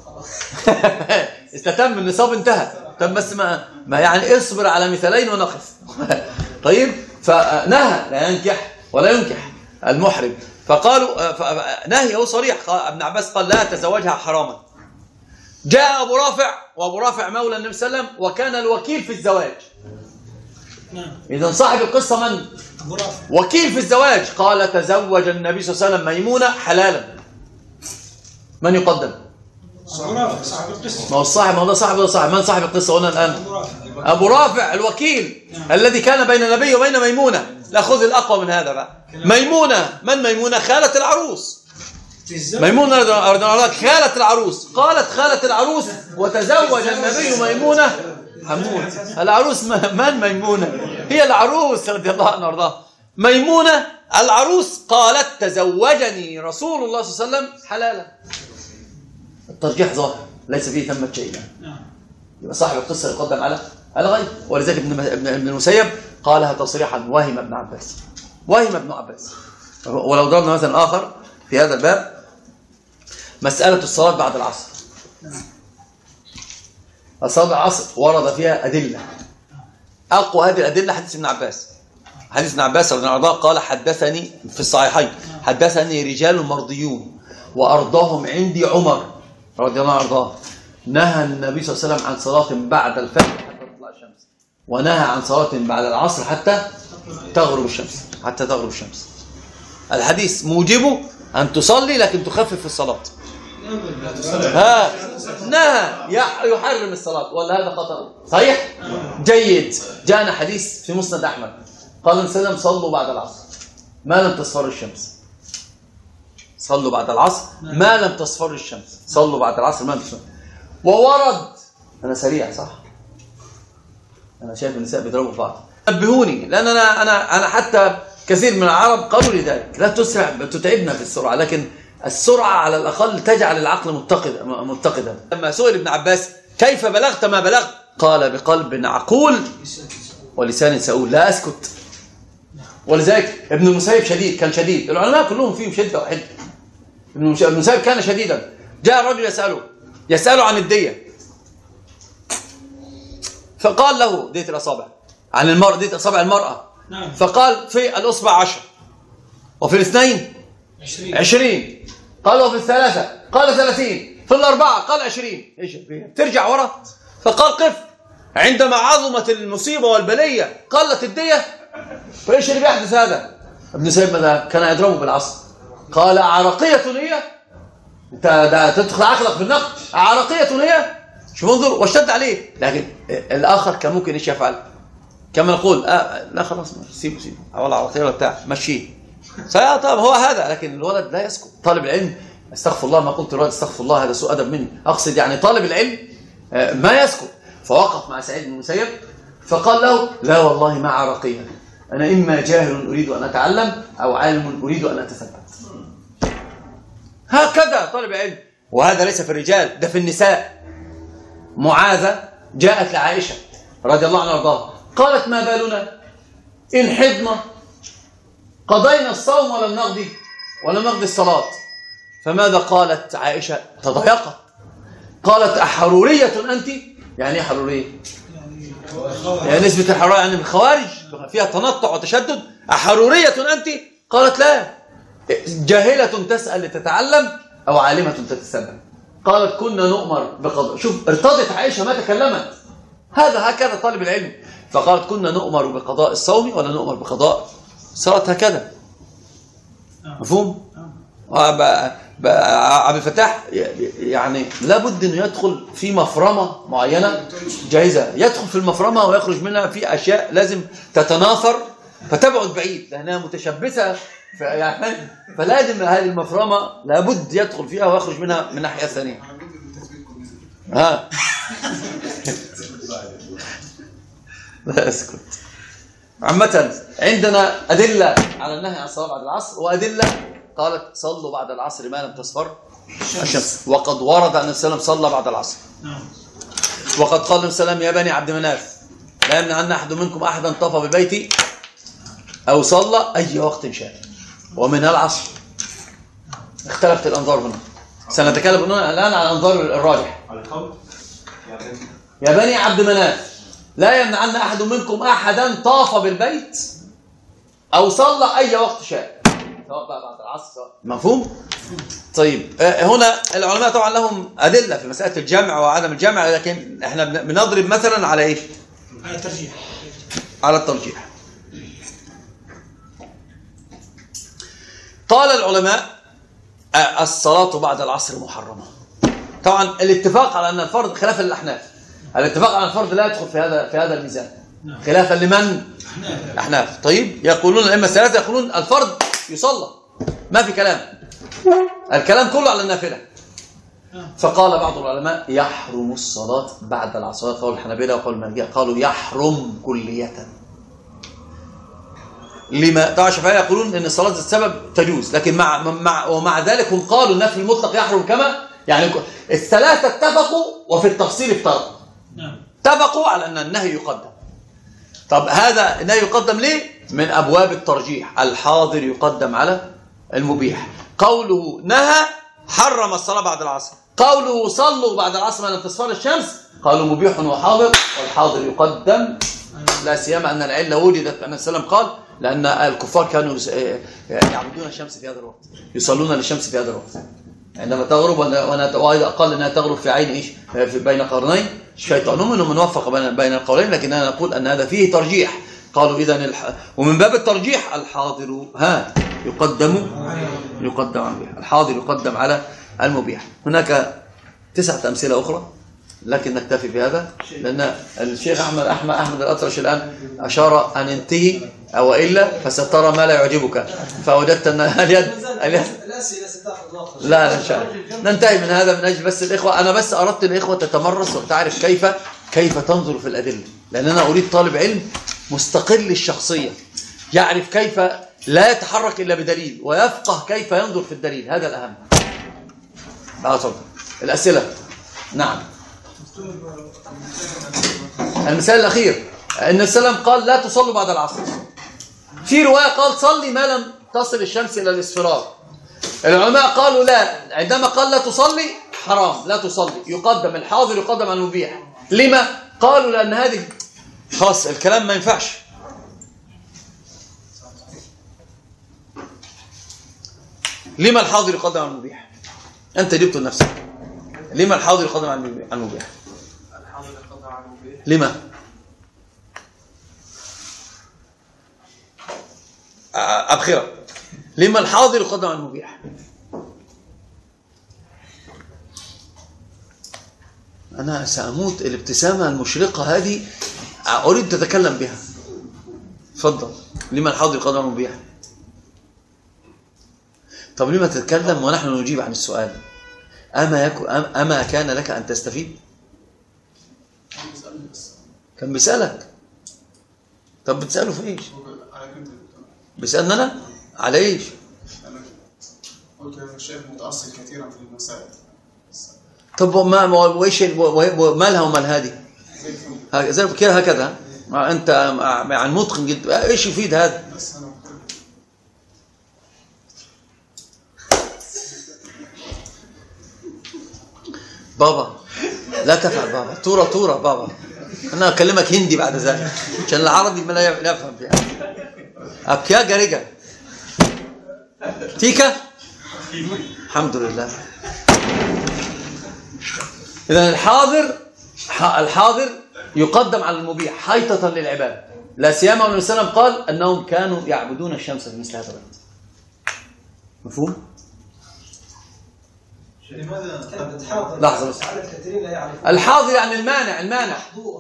استتم النصاب، انتهى. طب بس ما يعني اصبر على مثالين ونقف. طيب، فنهى لا ينكح ولا ينكح المحرم، فقالوا نهيه صريح. ابن عباس قال: لا تزوجها حراما. جاء أبو رافع، وأبو رافع مولى النبي صلى الله عليه وسلم وكان الوكيل في الزواج. إذن صاحب القصة من؟ وكيل في الزواج. قال: تزوج النبي صلى الله عليه وسلم ميمونة حلالا. من يقدم؟ صاحب القصة. ما هو الصاحب، ما هو ده صاحب ولا صاحب؟ من صاحب القصة هنا الآن؟ أبو رافع الوكيل الذي كان بين النبي وبين ميمونة. لا، خذ الأقوى من هذا بقى. ميمونة، من ميمونة؟ خالة العروس. ميمونة رضي الله عنها خالة العروس. قالت خالة العروس: وتزوج النبي ميمونة حمود. العروس من ميمونة؟ هي العروس رضي الله عنها وارضاها. ميمونة العروس قالت تزوجني رسول الله صلى الله عليه وسلم حلالا. الترجيح ظاهر ليس فيه ثمة شيء. يبقى صاحب القصة يقدم على غيره. ولذلك ابن المسيب قالها تصريحا وهم ابن عباس. وهم ابن عباس. ولو ضربنا مثلا آخر في هذا الباب مسألة الصلاة بعد العصر. الصلاة بعد العصر ورد فيها أدلة. أقوى هذه الأدلة حديث ابن عباس. حديث ابن عباس رضي الله عنه قال حدثني في الصحيحين حدثني رجال مرضيون وأرضاهم عندي عمر رضي الله عنه نهى النبي صلى الله عليه وسلم عن صلاة بعد الفجر حتى تطلع الشمس، ونهى عن صلاة بعد العصر حتى تغرب الشمس. حتى تغرب الشمس. الحديث موجبه أن تصلي لكن تخفف في الصلاة. نهى يحرم الصلاة، ولا هذا خطأ؟ صحيح؟ جيد. جاءنا حديث في مسند أحمد قال النبي صلى الله عليه وسلم صلوا بعد العصر ما لم تصفر الشمس. صلوا بعد العصر ما لم تصفر الشمس. صلوا بعد العصر ما لم تصفر. وورد، أنا سريع صح؟ أنا شايف النساء بيضربوا في بعض. نبهوني لأن أنا حتى كثير من العرب قالوا لي ذلك، لا تسرع تتعبنا في السرعة، لكن السرعة على الأقل تجعل العقل متقدا. لما سئل ابن عباس كيف بلغت ما بلغت؟ قال بقلب عقول ولسان سؤول لا أسكت. ولذلك ابن المسيب شديد، كان شديد. العلماء كلهم فيهم شدة وحدة. ابن المسيب كان شديدا. جاء الرجل يسأله عن الدية، فقال له دية الأصابع عن المرأة، دية أصابع المرأة. فقال في الأصبع 10 وفي الاثنين 20 قال وفي الثلاثة قال 30 في الأربعة قال 20. ايش ترجع ورا؟ فقال قف عندما عظمت المصيبة والبلية قلت الدية. فايش اللي بيحدث هذا؟ ابن سيب ماذا كان يضربه بالعصا. قال عرقية هي؟ انت تدخل عقلك في النقد. عرقية هي؟ شوف انظر واشتد عليه. لكن الآخر كان ممكن ايش يفعل؟ كما نقول لا خلاص سيبه ولا عرقية ولا بتاع مشيه. طب هو هذا. لكن الولد لا يسكت. طالب العلم استغفر الله ما قلت الولد استغفر الله هذا سوء أدب مني، أقصد يعني طالب العلم ما يسكت. فوقف مع سعيد بن المسيب فقال له لا والله ما عرقية، أنا إما جاهل أريد أن أتعلم أو عالم أريد أن أتثبت. هكذا طالب علم. وهذا ليس في الرجال، ده في النساء. معاذة جاءت لعائشة رضي الله عنها وارضاها قالت ما بالنا إن حضنا قضينا الصوم ولم نقضي الصلاة. فماذا قالت عائشة؟ تضايقت. قالت أحرورية أنت؟ يعني ايه حرورية؟ يعني نسبة الحرورية يعني من الخوارج فيها تنطع وتشدد. أحرورية أنت؟ قالت لا، جاهلة تسأل لتتعلم أو عالمة تتسبب. قالت كنا نؤمر بقضاء. شوف ارتضت عائشة ما تكلمت. هكذا طالب العلم. فقالت كنا نؤمر بقضاء الصوم ولا نؤمر بقضاء الصلاة. هكذا مفهوم؟ عبد الفتاح يعني لابد انه يدخل في مفرمه معينه جاهزه، يدخل في المفرمه ويخرج منها في اشياء لازم تتناثر فتبعد بعيد لانها متشبثه يعني فلازم هذه المفرمه لابد يدخل فيها ويخرج منها من ناحيه ثانيه. لا اسكت. عامه عندنا ادله على النهي عن الصلاه بعد العصر وادله قالت صلوا بعد العصر ما لم تصفر الشمس. وقد ورد أن السلام صلى بعد العصر. وقد قال السلام يا بني عبد مناف لا يمنعن أحد منكم أحدا طاف ببيتي أو صلى أي وقت شاء ومنها العصر. اختلفت الأنظار هنا. سنتكلم الآن عن الأنظار الراجح. يا بني عبد مناف لا يمنعن أحد منكم أحدا طاف بالبيت أو صلى أي وقت شاء سواء بعد العصر. مفهوم؟ طيب هنا العلماء طبعا لهم أدلة في مسألة الجمع وعدم الجمع، لكن احنا بنضرب مثلا على ايش؟ على الترجيح. على الترجيح. قال العلماء الصلاة بعد العصر محرمة. طبعا الاتفاق على أن الفرض خلاف الأحناف. الاتفاق على الفرض لا يدخل في هذا الميزان. خلافا لمن؟ الأحناف. طيب يقولون الأئمة الثلاثة يقولون الفرض يصلى ما في كلام، الكلام كله على النافلة. فقال بعض العلماء يحرم الصلاة بعد العصر. قول الحنابلة وقول المالكية قالوا يحرم كلية. لما طبعا الشافعية يقولون ان الصلاة ذات سبب تجوز، لكن ومع ذلك هم قالوا النفي المطلق يحرم، كما يعني الثلاثة اتفقوا وفي التفصيل افترقوا. اتفقوا على ان النهي يقدم. طب هذا النهي يقدم ليه؟ من ابواب الترجيح، الحاضر يقدم على المبيح. قوله نهى حرم الصلاة بعد العصر، قوله صلوا بعد العصر ما لم تصفر الشمس، قالوا مبيح وحاضر، والحاضر يقدم، لا سيما ان العله وجدت ان السلام قال لان الكفار كانوا يعبدون الشمس في هذا الوقت، يصلون للشمس في هذا الوقت عندما تغرب، وايضا قال انها تغرب في عين ايش؟ في بين قرنين الشيطان. هم منوفق بين القولين، لكننا نقول ان هذا فيه ترجيح. قالوا اذا ومن باب الترجيح الحاضر يقدم على الحاضر يقدم على المبيح. هناك 9 أمثلة أخرى لكن نكتفي بهذا، لأن الشيخ أحمد الأطرش الآن أشار أن انتهي، أو إلا فسترى ما لا يعجبك، فوجدت أن اليد لا إن شاء الله ننتهي من هذا من أجل بس الإخوة. أنا بس أردت الإخوة تتمرس وتعرف كيف تنظر في الأدلة، لأن أنا أريد طالب علم مستقل الشخصية يعرف كيف لا يتحرك إلا بدليل، ويفقه كيف ينظر في الدليل، هذا الأهم. تفضل الأسئلة. نعم. المثال الأخير أن السلام قال لا تصلوا بعد العصر، في رواية قال صلي ما لم تصل الشمس إلى الإصفرار. العلماء قالوا لا، عندما قال لا تصلي حرام، لا تصلي، يقدم الحاضر يقدم على المبيح. لما؟ قالوا لأن هذه خاص الكلام ما ينفعش. لما الحاضر يقدم على المبيح؟ أنت جبته لنفسك. لما الحاضر يقدم على المبيح؟ الحاضر يقدم على المبيح. لما؟ أبخرة. لما الحاضر يقدم على المبيح؟ أنا سأموت. الابتسامة المشرقة هذه أريد تتكلم بها. تفضل. لما الحاضر يقدم على المبيح؟ طب لما تتكلم ونحن نجيب عن السؤال؟ أما كان لك أن تستفيد؟ كان بيسألك. طب بتسأله في إيش؟ بيسألنا أنا؟ على إيش؟ قلت يا الشيخ متأصل كثيرا في المسائل. طب وإيش مالها ومال هذه؟ زي كده هكذا. أنت عن متقن جدا. إيش يفيد هذا؟ بابا لا تفعل بابا، تورا بابا. أنا أكلمك هندي بعد ذلك عشان العربي ما لا يفهم فيها. أبكيا جاريجا تيكا الحمد لله. إذا الحاضر يقدم على المبيح حيطة للعباد، لا سيما والنبي صلى الله عليه وسلم قال أنهم كانوا يعبدون الشمس في مثل هذا الوقت. مفهوم؟ لحظة بس. الحاضر يعني المانع.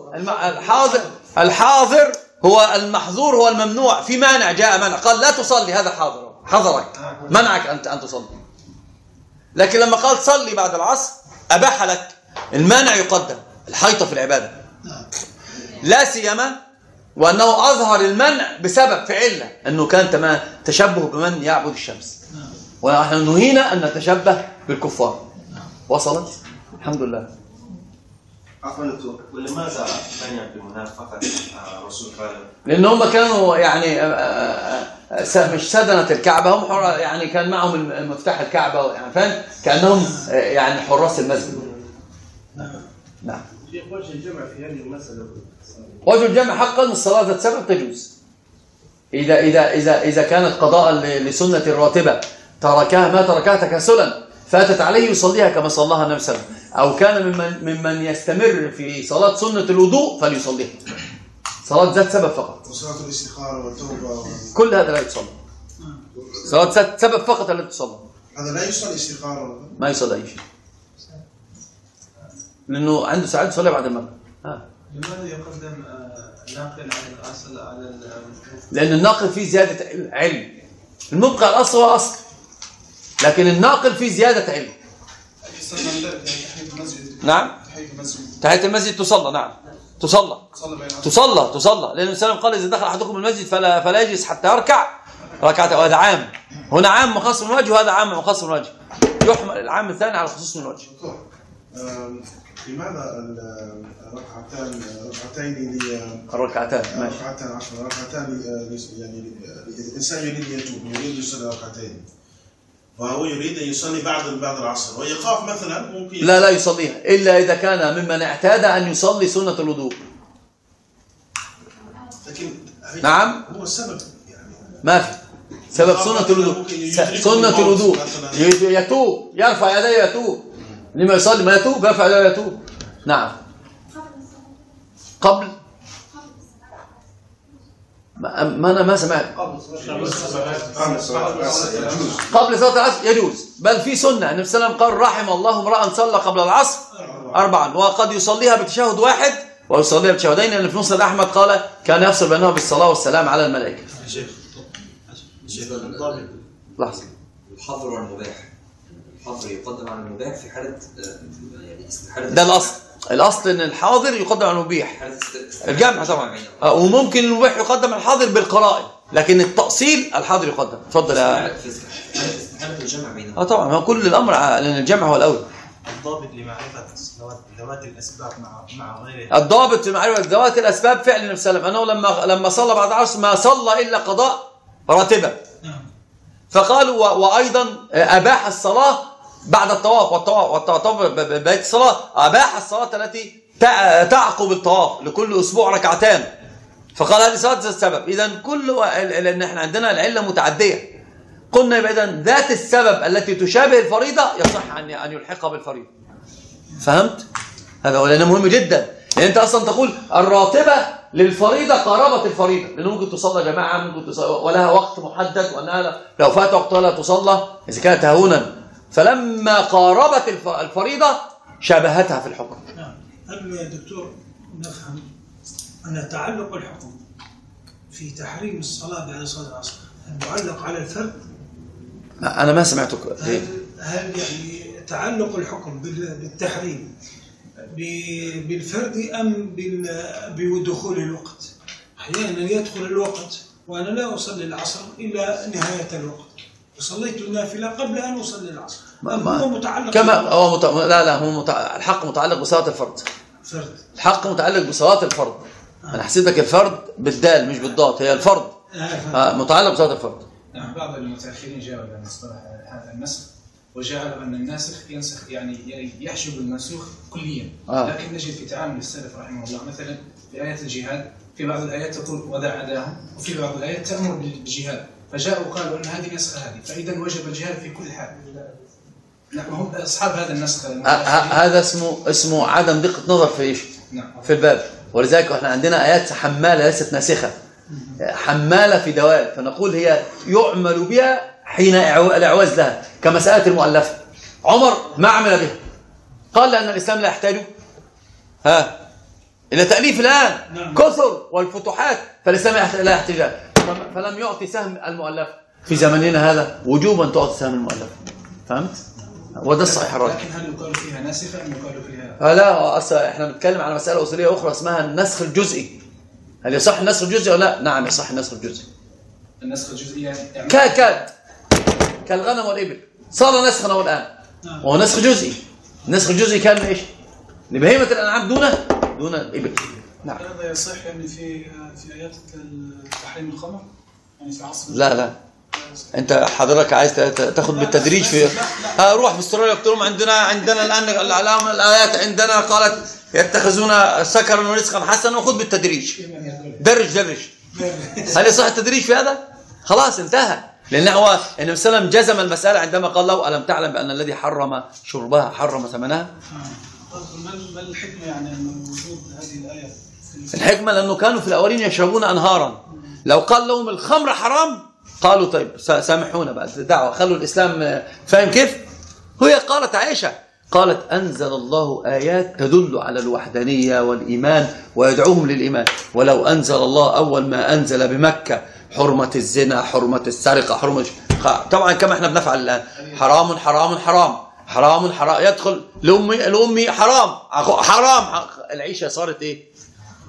الحاضر هو المحظور، هو الممنوع. في مانع جاء منع، قال لا تصلي، هذا حضرك منعك أن تصلي. لكن لما قال صلي بعد العصر أباح لك. المانع يقدم، الحيطة في العبادة، لا سيما وأنه أظهر المنع بسبب فعله أنه كان تشبه بمن يعبد الشمس، ونحن نهينا أن نتشبه بالكفار. وصلت؟ الحمد لله. عفوا دكتور، ولماذا منع بالمنافقة الرسول قال؟ لأن هم كانوا يعني مش سدنة الكعبة، هم يعني كان معهم مفتاح الكعبة، يعني فاهم؟ كأنهم يعني حراس المسجد. نعم. شيخ وجه الجمع في هذه المسألة. وجه الجمع حقا الصلاة ذات سبب تجوز. إذا كانت قضاء لسنة الراتبة ما تركها تكاسلا فاتت عليه يصليها كما صلاها النبي صلى الله عليه وسلم، أو كان ممن يستمر في صلاة سنة الوضوء فليصليها. صلاة ذات سبب فقط. وصلاة الاستخارة والتوبة كل هذا لا يتصلى. صلاة ذات سبب فقط التي تصلى. هذا لا يصلي استخارة. ما يصلي أي شيء. لأنه عنده ساعات يصلي بعد المغرب. لماذا يقدم الناقل على الأصل على لأن الناقل فيه زيادة علم. المبقى الأصل هو أصل، لكن الناقل فيه زيادة علم. نعم. تحية المسجد تصلى. نعم. تصلى لأن النبي صلى الله عليه وسلم قال إذا دخل أحدكم المسجد فلا يجلس حتى يركع ركعتين. وهذا عام، هنا عام مخصص من وجه وهذا عام مخصص من وجه، يحمل العام الثاني على الخصوص من وجه. لماذا الركعتين يعني الإنسان يريد أن يتوب، يريد يصلي ركعتين وهو يريد أن يصلي بعد العصر ويخاف مثلا ممكن لا يصليها إلا إذا كان ممن اعتاد أن يصلي سنة الوضوء. لكن نعم هو السبب ما في سبب سنة الوضوء. سنة الوضوء يتوب، يرفع يديه يتوب، لما يصلي ما يتوب يرفع يديه يتوب. نعم قبل ما أنا ما سمعت. قبل صلاة العصر يجوز، بل في سنة. النبي صلى الله عليه وسلم قال رحم الله امرأ صلى قبل العصر 4 وقد يصليها بتشهد واحد ويصليها بتشهدين، لأن في مسند أحمد قال كان يفصل بينهما بالصلاة والسلام على الملائكة. لحظة. الحظر والمباح، الحظر يقدم على المباح في حالة ده الأصل إن الحاضر يقدم على المبيح، الجمع طبعا، وممكن المبيح يقدم على الحاضر بالقرائن، لكن التأصيل الحاضر يقدم. اتفضل يا حالة الجمع بينهم. طبعا هو كل الأمر لأن الجمع هو الأول. الضابط لمعرفة ذوات الأسباب مع غيرها. الضابط لمعرفة ذوات الأسباب فعل النبي صلى الله عليه وسلم أنه لما صلى بعد العصر ما صلى إلا قضاء راتبة، فقالوا وأيضا أباح الصلاة بعد الطواف، والطواف بيت الصلاة أباح الصلاة التي تعقب الطواف لكل أسبوع ركعتان، فقال هذه صلاة السبب. إذن لأن احنا عندنا العلة متعدية، قلنا يبقى إذن ذات السبب التي تشابه الفريضة يصح أن يلحقها بالفريضة. فهمت؟ هذا هو، لأنه مهم جدا، لأن أنت أصلا تقول الراتبة للفريضة قاربت الفريضة، لأنه ممكن تصلى جماعة، ممكن تصلى ولها وقت محدد، وأنها لو فات وقتها لا تصلى إذا كانت تهونا، فلما قاربت الفريضة شابهتها في الحكم. هل يا دكتور نفهم أن تعلق الحكم في تحريم الصلاة بعد صلاة العصر معلق على الفرد؟ أنا ما سمعتك. هل يعني تعلق الحكم بالتحريم بالفرد أم بدخول الوقت؟ أحيانا يدخل الوقت وأنا لا أصلي العصر إلا نهاية الوقت، وصليت النافلة قبل أن أصلي العصر. هو متعلق كما هو لا هو الحق متعلق بصلاة الفرد. الحق متعلق بصلاة الفرد. أنا حسيتك الفرد بالدال مش بالضاد، هي الفرد متعلق بصلاة الفرد. نعم، بعض المتأخرين جاءوا إلى مصطلح هذا النسخ وجعلوا أن الناسخ ينسخ يعني يحجب المنسوخ كليا، لكن نجد في تعامل السلف رحمه الله مثلا في آيات الجهاد في بعض الآيات تقول وذا عداهم، وفي بعض الآيات تأمر بالجهاد، فجاءوا وقالوا أن هذه نسخ هذه، فإذا وجب الجهاد في كل حال. نعم، هم أصحاب هذا النسخ. هذا اسمه عدم دقة نظر في إيش؟ في الباب. ولذلك احنا عندنا آيات حمالة ليست ناسخة، حمالة في دوال، فنقول هي يعمل بها حين الإعواز لها، كمسألة المؤلفة. عمر ما عمل بها، قال لأن الإسلام لا يحتاج إلى تأليف الآن كثر والفتوحات، فالإسلام لا يحتاج، فلم يعطي سهم المؤلف في زمننا هذا وجوبا تعطي سهم المؤلف. فهمت؟ وده الصحيح الراجح. لكن هل يقال فيها ناسخة أم يقال فيها؟ لا، أصلا احنا بنتكلم على مسألة أصولية أخرى اسمها النسخ الجزئي. هل يصح النسخ الجزئي ولا لا؟ نعم يصح النسخ الجزئي. النسخ الجزئي يعني كالغنم والإبل صار نسخنا الآن، وهو نسخ جزئي. النسخ الجزئي كان ايش؟ لبهيمة الأنعام دون الإبل. نعم. هذا يصح يعني في آيات تحريم الخمر يعني في عصر؟ لا انت حضرتك عايز تاخد بالتدريج في روح في استراليا قلت لهم عندنا الان الايات عندنا قالت يتخذون سكرا ورزقا حسنا، وخذ بالتدريج، درج. هل يصح التدريج في هذا؟ خلاص انتهى، لان هو النبي صلى الله عليه وسلم جزم المساله عندما قال له الم تعلم بان الذي حرم شربها حرم ثمنها. ما الحكمه يعني من وجود هذه الايه؟ الحكمه لانه كانوا في الاولين يشربون انهارا، لو قال لهم الخمر حرام قالوا طيب سامحونا بقى دعوة، خلوا الإسلام. فاهم كيف؟ هي قالت عائشة قالت أنزل الله آيات تدل على الوحدانية والإيمان ويدعوهم للإيمان، ولو أنزل الله أول ما أنزل بمكة حرمة الزنا، حرمة السرقة، حرمة طبعا كما احنا بنفعل الآن، حرام حرام حرام حرام حرام، يدخل لأمي حرام، العيشة صارت إيه؟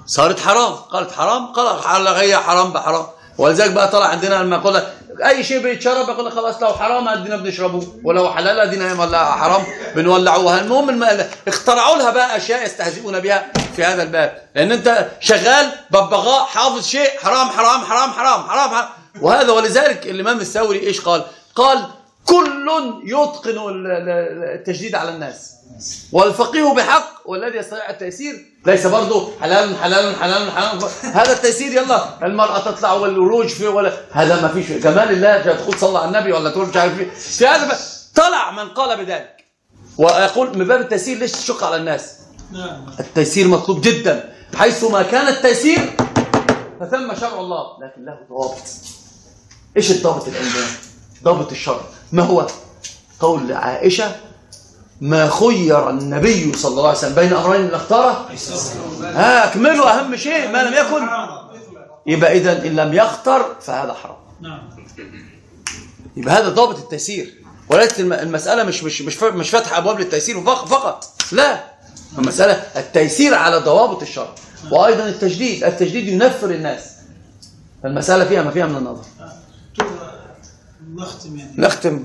صارت حرام، قالت حرام، قال هي حرام بحرام. ولذلك بقى طلع عندنا لما يقول لك اي شيء بيتشرب يقول لك خلاص لو حرام ادينا بنشربه ولو حلال ادينا ولا حرام بنولعوها. المهم اخترعوا لها بقى اشياء يستهزئون بها في هذا الباب، لان انت شغال ببغاء حافظ شيء حرام حرام حرام حرام حرام, حرام. وهذا ولذلك الامام الثوري ايش قال؟ قال كل يتقن التجديد على الناس، والفقيه بحق والذي يستطيع التيسير ليس برضه حلال حلال حلال حلال. هذا التيسير يلا المرأة تطلع والروج فيه ولا هذا ما فيش جمال الله تقول صلى على النبي ولا تقول مش عارف ايه. في هذا طلع من قال بذلك ويقول من باب التيسير ليش تشق على الناس؟ التيسير مطلوب جدا، حيث ما كان التيسير فثم شرع الله، لكن له ضوابط. ايش الضابط العلمي؟ ضابط الشرع ما هو؟ قول عائشة ما خير النبي صلى الله عليه وسلم بين امرين اختاره اكملوا اهم شيء ما لم يكن. يبقى اذا ان لم يختر فهذا حرام. يبقى هذا ضابط التيسير، ولكن المساله مش فتح ابواب للتيسير فقط، لا، المساله التيسير على ضوابط الشرع، وايضا التجديد ينفر الناس. المساله فيها ما فيها من النظر. نختم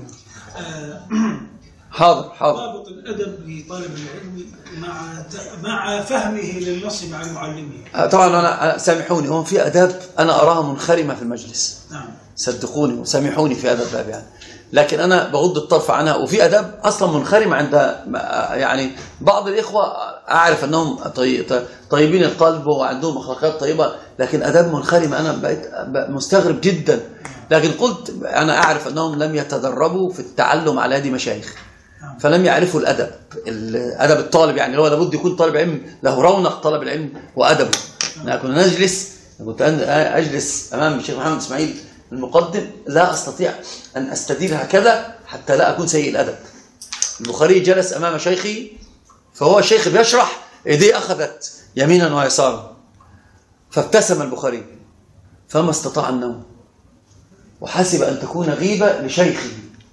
حاضر. ضابط الادب لطالب العلم مع فهمه للنص مع معلمه. طبعا انا سامحوني، هو في اداب انا اراها منخرمه في المجلس. نعم. صدقوني وسامحوني في هذا الباب يعني، لكن انا بغض الطرف عنها. وفي اداب اصلا منخرمه عند يعني بعض الاخوه اعرف انهم طيبين القلب وعندهم اخلاقيات طيبه، لكن اداب منخرمه انا بقيت مستغرب جدا. لكن قلت انا اعرف انهم لم يتدربوا في التعلم على يد مشايخ، فلم يعرفوا الادب الطالب، يعني هو لابد يكون طالب علم له رونق طالب العلم وادبه. كنا كنت اجلس امام الشيخ محمد اسماعيل المقدم لا استطيع ان استدير هكذا حتى لا اكون سيء الادب. البخاري جلس امام شيخي فهو الشيخ بيشرح، ايديه اخذت يمينا ويسارا، فابتسم البخاري فما استطاع النوم وحسب ان تكون غيبه لشيخه.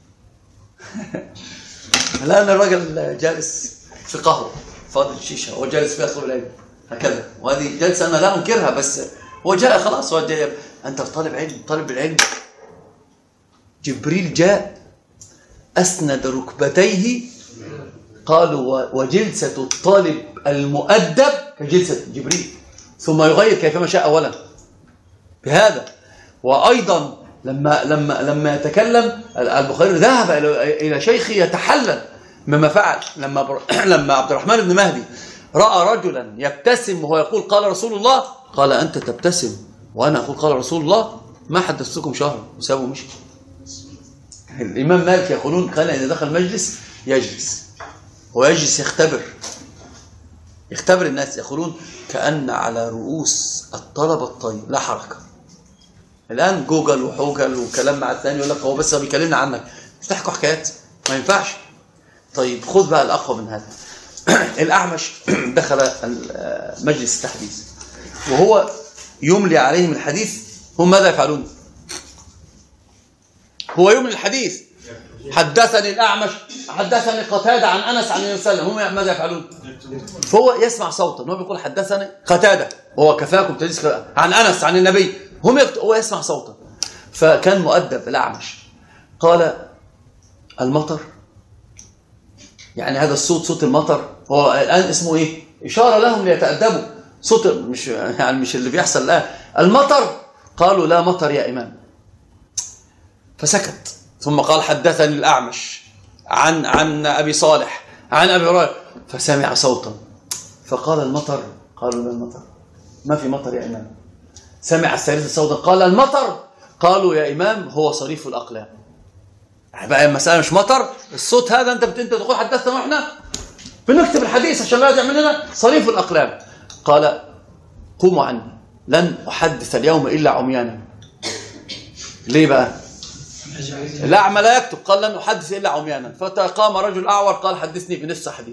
الآن الرجل جالس في قهوة فاضل الشيشة، هو جالس فيها طول الليل هكذا، وهذه جلسة أنا لا أنكرها، بس هو جاء خلاص، هو جاء أنت طالب العلم. جبريل جاء أسند ركبتيه، قالوا وجلسة الطالب المؤدب كجلسة جبريل، ثم يغير كيفما شاء أولا بهذا. وأيضا لما يتكلم البخاري ذهب إلى شيخه يتحلل مما فعل. لما عبد الرحمن بن مهدي رأى رجلا يبتسم وهو يقول قال رسول الله، قال أنت تبتسم وأنا أقول قال رسول الله، ما حدثتكم شهر، وسابوا مشي. الإمام مالك يقولون كان إذا دخل مجلس يجلس، ويجلس يختبر الناس، يقولون كأن على رؤوس الطلبة الطيب لا حركة. الآن جوجل وحوجل وكلام مع الثاني يقول لك هو بس بيكلمنا عنك، مش تحكوا حكايات، ما ينفعش. طيب خذ بقى الأقوى من هذا. الأعمش دخل مجلس التحديث وهو يملي عليهم الحديث، هم ماذا يفعلون؟ هو يملي الحديث، حدثني الأعمش حدثني قتادة عن أنس عن النبي صلى الله عليه وسلم، هم ماذا يفعلون؟ فهو يسمع صوتا، هو بيقول حدثني قتادة وهو كفاكم تحديث عن أنس عن النبي، هو يسمع صوتا. فكان مؤدب الأعمش، قال المطر، يعني هذا الصوت صوت المطر، هو الآن اسمه إيه؟ إشارة لهم ليتأدبوا، صوت مش اللي بيحصل الآن، المطر. قالوا لا مطر يا إمام، فسكت. ثم قال حدثني الأعمش عن أبي صالح عن أبي هريرة، فسمع صوتا فقال المطر. قالوا لا المطر، ما في مطر يا إمام. سمع الثالث صوتا قال المطر. قالوا يا إمام هو صريف الأقلام. بقى المسألة مش مطر، الصوت هذا أنت تقول حدثنا وإحنا بنكتب الحديث عشان لا يعمل لنا صريف الأقلام. قال قوموا عني لن أحدث اليوم إلا عميانا. ليه بقى؟ الأعمى لا يكتب، قال لن أحدث إلا عميانا. فقام رجل أعور قال حدثني بنصف حديث.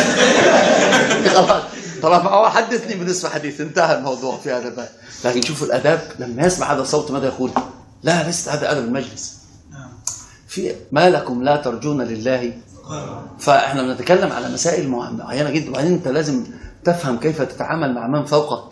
طالما هو حدثني بنصف حديث انتهى الموضوع في هذا الباب. لكن شوفوا الأداب، لما يسمع هذا الصوت ماذا يقول؟ لا ليس هذا أدب المجلس. في ما لكم لا ترجون لله. فإحنا بنتكلم على مسائل معينة جدا، وبعدين أنت لازم تفهم كيف تتعامل مع من فوقك.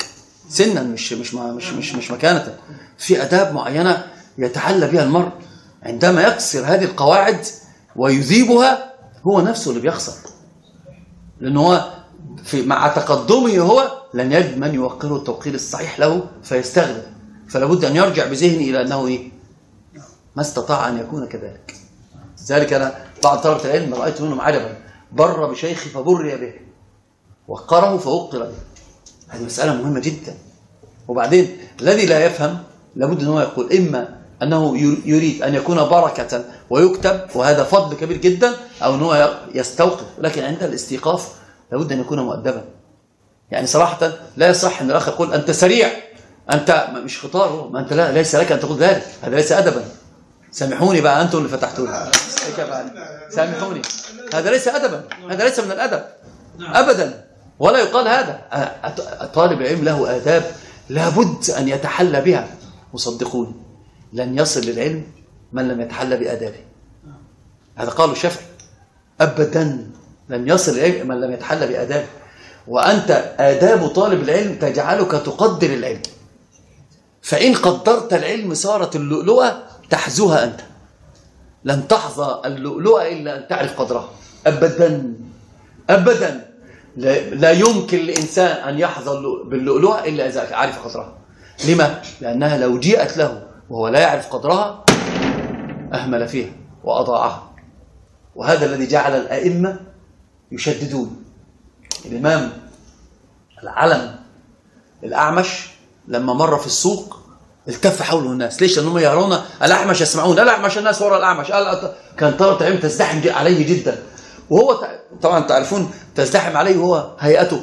سنا مش مكانة. في آداب معينة يتحلى بها المرء، عندما يكسر هذه القواعد ويذيبها هو نفسه اللي بيخسر، لأنه هو مع تقدمه هو لن يجد من يوقره التوقير الصحيح له فيستغرب، فلا بد أن يرجع بذهنه إلى أنه إيه؟ ما استطاع أن يكون كذلك. لذلك أنا بعض طلبة العلم رأيت منهم عجبا، بر بشيخي فبري به، وقره فوقر به. هذه مسألة مهمة جدا. وبعدين الذي لا يفهم لابد أن هو يقول إما أنه يريد أن يكون بركة ويكتب وهذا فضل كبير جدا، أو أنه يستوقف، لكن عند الاستيقاف لابد أن يكون مؤدبا. يعني صراحة لا يصح أن الأخ يقول أنت سريع، أنت مش خطار، ما أنت ليس لك أن تقول ذلك، هذا ليس أدبا. سامحوني بقى أنتم اللي فتحتوني، سامحوني، هذا ليس أدبا، هذا ليس من الأدب أبدا، ولا يقال هذا. طالب العلم له آداب لابد أن يتحلى بها، وصدقوني لن يصل للعلم من لم يتحلى بآدابه. هذا قاله الشافعي، أبدا لن يصل للعلم من لم يتحلى بآدابه. وأنت آداب طالب العلم تجعلك تقدر العلم، فإن قدرت العلم صارت اللؤلؤة تحزوها أنت، لن تحظى اللؤلؤة إلا أن تعرف قدرها. أبدا أبدا لا يمكن لإنسان أن يحظى باللؤلؤة إلا إذا عرف قدرها. لما؟ لأنها لو جيءت له وهو لا يعرف قدرها أهمل فيها وأضاعها. وهذا الذي جعل الأئمة يشددون. الإمام العلم الأعمش لما مر في السوق التف حوله الناس. ليش؟ لأنهم يرون الأعمش يسمعون الأعمش، الناس وراء الأعمش. كان طلبة العلم تزدحم عليه جدا، وهو طبعا تعرفون تزدحم عليه وهو هيئته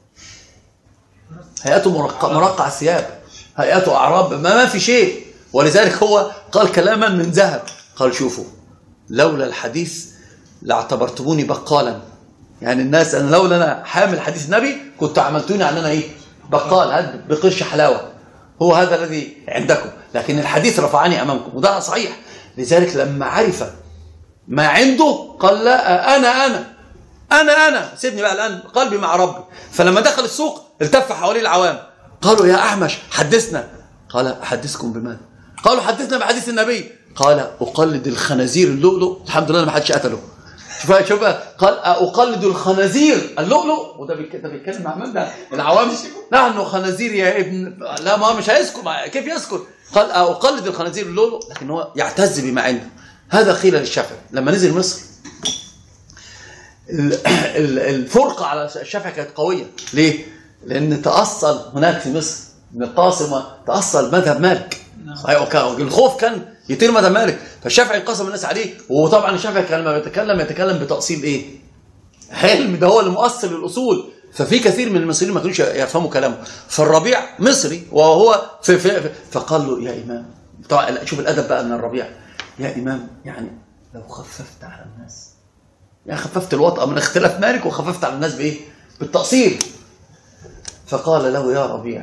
مرقع الثياب، هيئته أعراب، ما في شيء. ولذلك هو قال كلاما من ذهب، قال شوفوا لولا الحديث لاعتبرتموني بقالا. يعني الناس أنا لولا أنا حامل حديث النبي كنت عملتوني عننا إيه؟ بقال، هذا بقرش حلاوة، هو هذا الذي عندكم، لكن الحديث رفعني أمامكم، وده صحيح. لذلك لما عرف ما عنده قال لا أنا سيبني بقى الآن قلبي مع ربي. فلما دخل السوق التف حواليه العوام، قالوا يا أعمش حدثنا. قال أحدثكم بماذا؟ قالوا حدثنا بحديث النبي. قال أقلد الخنازير اللؤلؤ، الحمد لله ما حدش قتله. شوف قال أقلد الخنازير اللؤلؤ، وده بيتكلم مع من ده؟ العوام. نحن خنازير يا ابن، لا ما مش هيسكت، كيف يسكت؟ قال أقلد الخنازير اللؤلؤ، لكن هو يعتز بما عنده. هذا قيل للشافعي لما نزل مصر. الفرقة على الشافعي كانت قوية. ليه؟ لأن تأصل هناك في مصر من القاسمة تأصل مذهب مالك. الخوف كان يطير مذهب مالك، فالشافعي انقسم الناس عليه. وطبعا الشافعي كان لما يتكلم بتأصيل ايه؟ علم، ده هو المؤصل للأصول. ففي كثير من المصريين ما كانوش يفهموا كلامه. فالربيع مصري وهو فقال له يا إمام، طبعا شوف الأدب بقى من الربيع، يا إمام يعني لو خففت على الناس، يعني خففت الوطأة من اختلاف مالك وخففت على الناس بإيه؟ بالتأصيل. فقال له يا ربيع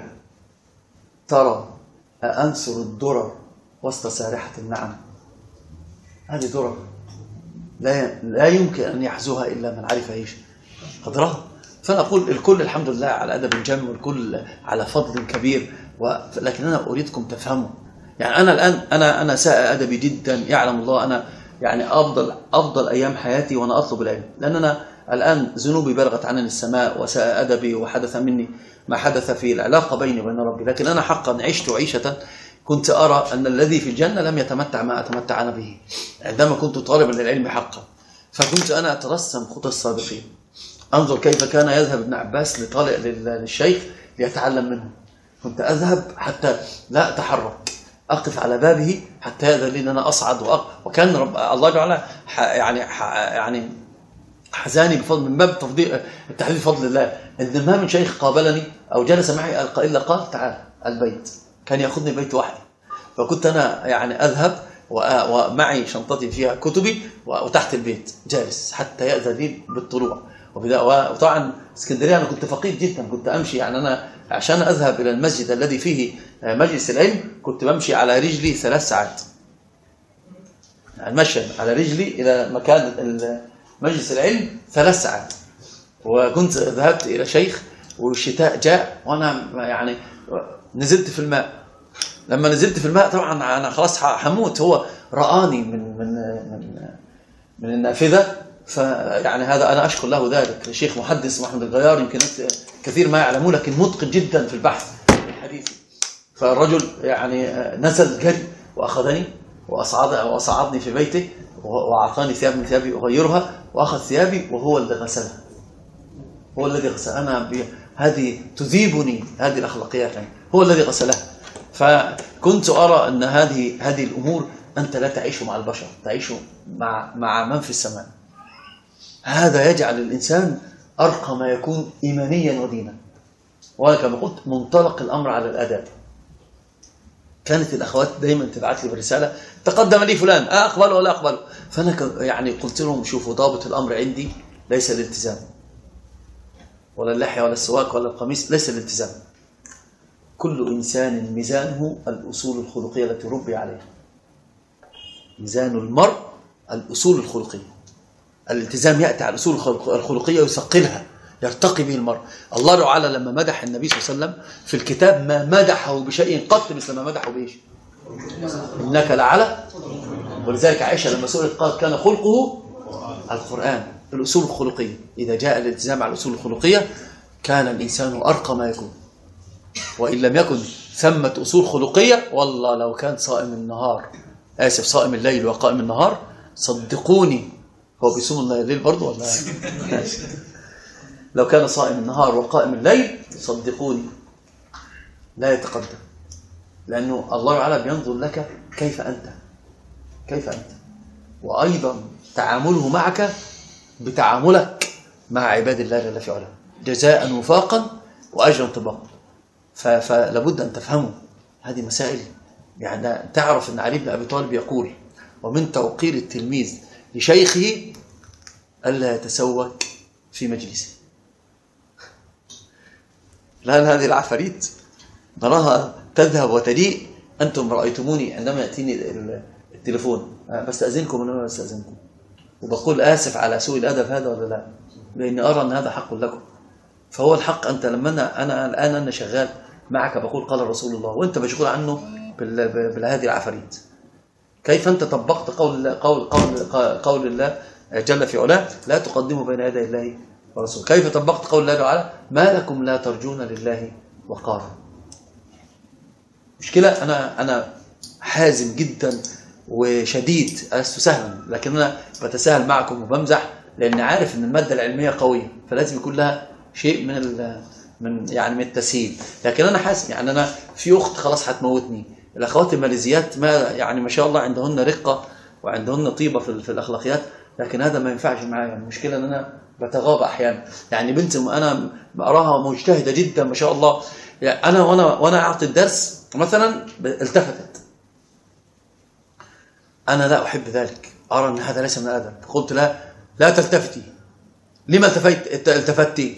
ترى أأنثر الدرر وسط سارحة النعم؟ هذه درر لا يمكن أن يحزوها إلا من عرف إيش قدرها. فأنا أقول الكل الحمد لله على أدب جم، والكل على فضل كبير، لكن أنا أريدكم تفهموا. يعني أنا الآن أنا ساء أدبي جدا، يعلم الله. أنا يعني أفضل أيام حياتي وأنا أطلب العلم، لأن أنا الآن ذنوبي بلغت عنني السماء، وساء أدبي وحدث مني ما حدث في العلاقة بيني وبين ربي. لكن أنا حقا عشت عيشة كنت أرى أن الذي في الجنة لم يتمتع ما أتمتع أنا به عندما كنت طالبا للعلم حقا. فكنت أنا أترسم خطى السابقين، أنظر كيف كان يذهب ابن عباس للشيخ ليتعلم منه. كنت أذهب حتى لا أتحرك، أقف على بابه حتى يأذن لي أن أنا أصعد وكان الله تعالى يعني حزاني بفضل من باب التحديد بفضل الله إن ما من شيخ قابلني أو جلس معي إلا قال تعال البيت. كان يأخذني البيت وحدي. فكنت أنا يعني أذهب ومعي شنطتي فيها كتبي وتحت البيت جالس حتى يأذن لي بالطلوع. وطبعا اسكندرية أنا كنت فقير جدا، كنت أمشي يعني أنا عشان أذهب إلى المسجد الذي فيه مجلس العلم كنت بمشي على رجلي 3 ساعات، المشي على رجلي إلى مكان مجلس العلم 3 ساعات. وكنت ذهبت إلى شيخ والشتاء جاء وأنا يعني نزلت في الماء. لما نزلت في الماء طبعا انا خلاص هموت. هو رآني من النافذة، فيعني هذا انا اشكر له ذلك. الشيخ محدث محمد الغيار يمكن كثير ما يعلمون، لكن متقن جدا في البحث الحديثي. فالرجل يعني نزل جري واخذني واصعدني في بيته، واعطاني ثياب من ثيابي اغيرها، واخذ ثيابي وهو الذي غسلها. هو الذي غسل. انا هذه تذيبني هذه الاخلاقيات، يعني هو الذي غسلها. فكنت ارى ان هذه الامور انت لا تعيش مع البشر، تعيش مع من في السماء. هذا يجعل الانسان ارقى ما يكون ايمانيا ودينا. وكما قلت منطلق الامر على الاداب. كانت الاخوات دايما تبعث لي بالرساله تقدم لي فلان اقبله ولا اقبله، فانا يعني قلت لهم شوفوا ضابط الامر عندي ليس الالتزام ولا اللحيه ولا السواك ولا القميص، ليس الالتزام. كل انسان ميزانه الاصول الخلقيه التي ربي عليها. ميزان المرء الاصول الخلقيه. الالتزام ياتي على الاصول الخلقيه ويثقلها، يرتقي به المرء. الله تعالى لما مدح النبي صلى الله عليه وسلم في الكتاب ما مدحه بشيء قط مثل ما مدحه بايش؟ انك لعلى. ولذلك عائشه لما سئلت قالت كان خلقه القران. الاصول الخلقيه، اذا جاء الالتزام على الاصول الخلقيه كان الانسان ارقى ما يكون. وان لم يكن ثمه اصول خلقيه، والله لو كان صائم النهار صائم الليل وقائم النهار، صدقوني. هو بيصوم الليل برضه ولا؟ لو كان صائم النهار وقائم الليل صدقوني لا يتقدم. لأنه الله تعالى بينظر لك كيف أنت، وأيضا تعامله معك بتعاملك مع عباد الله جل في علاه، جزاء وفاقا وأجرا طباقا. فلابد أن تفهموا هذه مسائل. يعني تعرف أن علي بن أبي طالب يقول ومن توقير التلميذ لشيخه ألا يتسوك في مجلسه. الآن هذه العفاريت نراها تذهب وتجيء. أنتم رأيتموني عندما يأتيني التليفون بستأذنكم ولا ما بستأذنكم، وبقول آسف على سوء الأدب هذا ولا لا، لأني أرى أن هذا حق لكم. فهو الحق. أنت لما أنا شغال معك بقول قال رسول الله، وأنت مشغول عنه بهذه العفاريت. كيف أنت طبقت قول الله جل في علاه لا تقدموا بين يدي الله ورسوله؟ كيف طبقت قول الله تعالى ما لكم لا ترجون لله وقارا؟ مشكلة. أنا حازم جدا وشديد، لست سهلا، لكن أنا بتساهل معكم وبمزح لأن عارف أن المادة العلمية قوية، فلازم يكون لها شيء من التسهيل. لكن أنا حاسم، يعني أنا في أخت خلاص هتموتني. الأخوات الماليزيات ما شاء الله عندهن رقة وعندهن طيبة في الأخلاقيات، لكن هذا ما ينفعش معايا. المشكلة أن أنا بتغاضى أحيانا. يعني بنت أنا أراها مجتهدة جدا ما شاء الله، يعني أنا وأنا أعطي الدرس مثلا التفتت. أنا لا أحب ذلك، أرى أن هذا ليس من الأدب. قلت لا تلتفتي. لما التفتي؟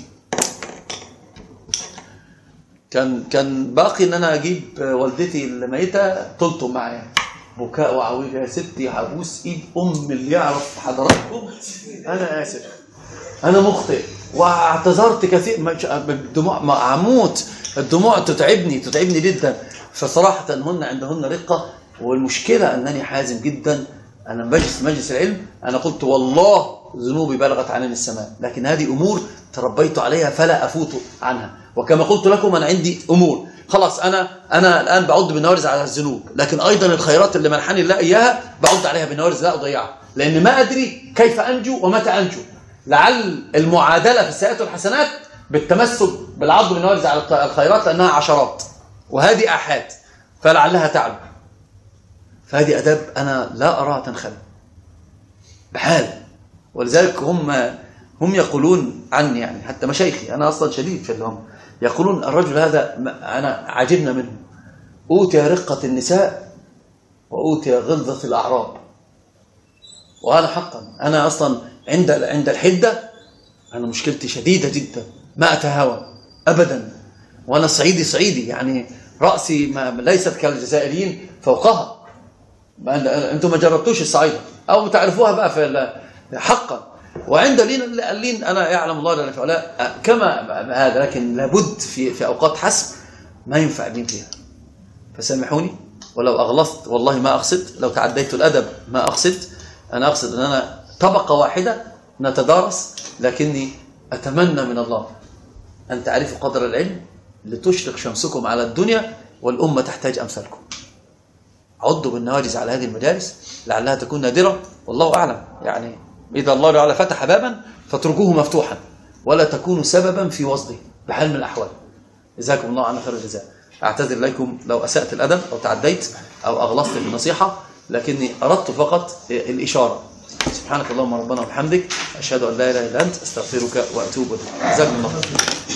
كان باقي ان انا اجيب والدتي الميته تلطم معايا بكاء وعويل. يا ستي هبوس ايد اللي يعرف حضراتكم، انا اسف، انا مخطئ واعتذرت كثير. الدموع اموت، الدموع تتعبني جدا. فصراحه هن عندهن رقه، والمشكله انني حازم جدا. انا مجلس العلم انا قلت والله ذنوبي بلغت عنان السماء، لكن هذه امور تربيت عليها فلا افوت عنها. وكما قلت لكم انا عندي امور خلاص، انا الان بعد بالنوارز على الذنوب، لكن ايضا الخيرات اللي منحني الله اياها بعد عليها بالنوارز لا اضيعها، لان ما ادري كيف انجو ومتى انجو. لعل المعادله في السيئات والحسنات بالتمسك بالعض بالنوارز على الخيرات، لانها عشرات وهذه احاد، فلعلها تعلو. فهذه اداب انا لا اراها تنخل بحال. ولذلك هم يقولون عني، يعني حتى مشايخي، انا اصلا شديد في اللهم، يقولون الرجل هذا انا عجبنا منه، اوتي رقه النساء واوتي غلظه الاعراب. وانا حقا انا اصلا عند الحده انا مشكلتي شديده جدا، ما اتهاون ابدا. وانا صعيدي يعني راسي ليست كالجزائريين فوقها. انتم ما جربتوش الصعيده او تعرفوها بقى في حقا. وعند اللين انا يعلم الله جل في علاه كما هذا، لكن لابد في اوقات حسم ما ينفع الدين فيها. فسامحوني ولو أغلظت، والله ما أقصد، لو تعديت الأدب ما أقصد، أنا أقصد أن أنا طبقة واحدة نتدارس، لكني أتمنى من الله أن تعرفوا قدر العلم لتشرق شمسكم على الدنيا، والأمة تحتاج أمثالكم. عضوا بالنواجز على هذه المجالس لعلها تكون نادرة، والله أعلم. يعني إذا الله تعالى فتح بابا فاتركوه مفتوحا ولا تكونوا سببا في وصله بحال من الأحوال. جزاكم الله عنا خير الجزاء. أعتذر لكم لو أسأت الأدب أو تعديت أو أغلظت في النصيحة، لكني أردت فقط الإشارة. سبحانك اللهم ربنا وبحمدك، أشهد أن لا إله إلا أنت، أستغفرك وأتوب إليك. جزاكم الله.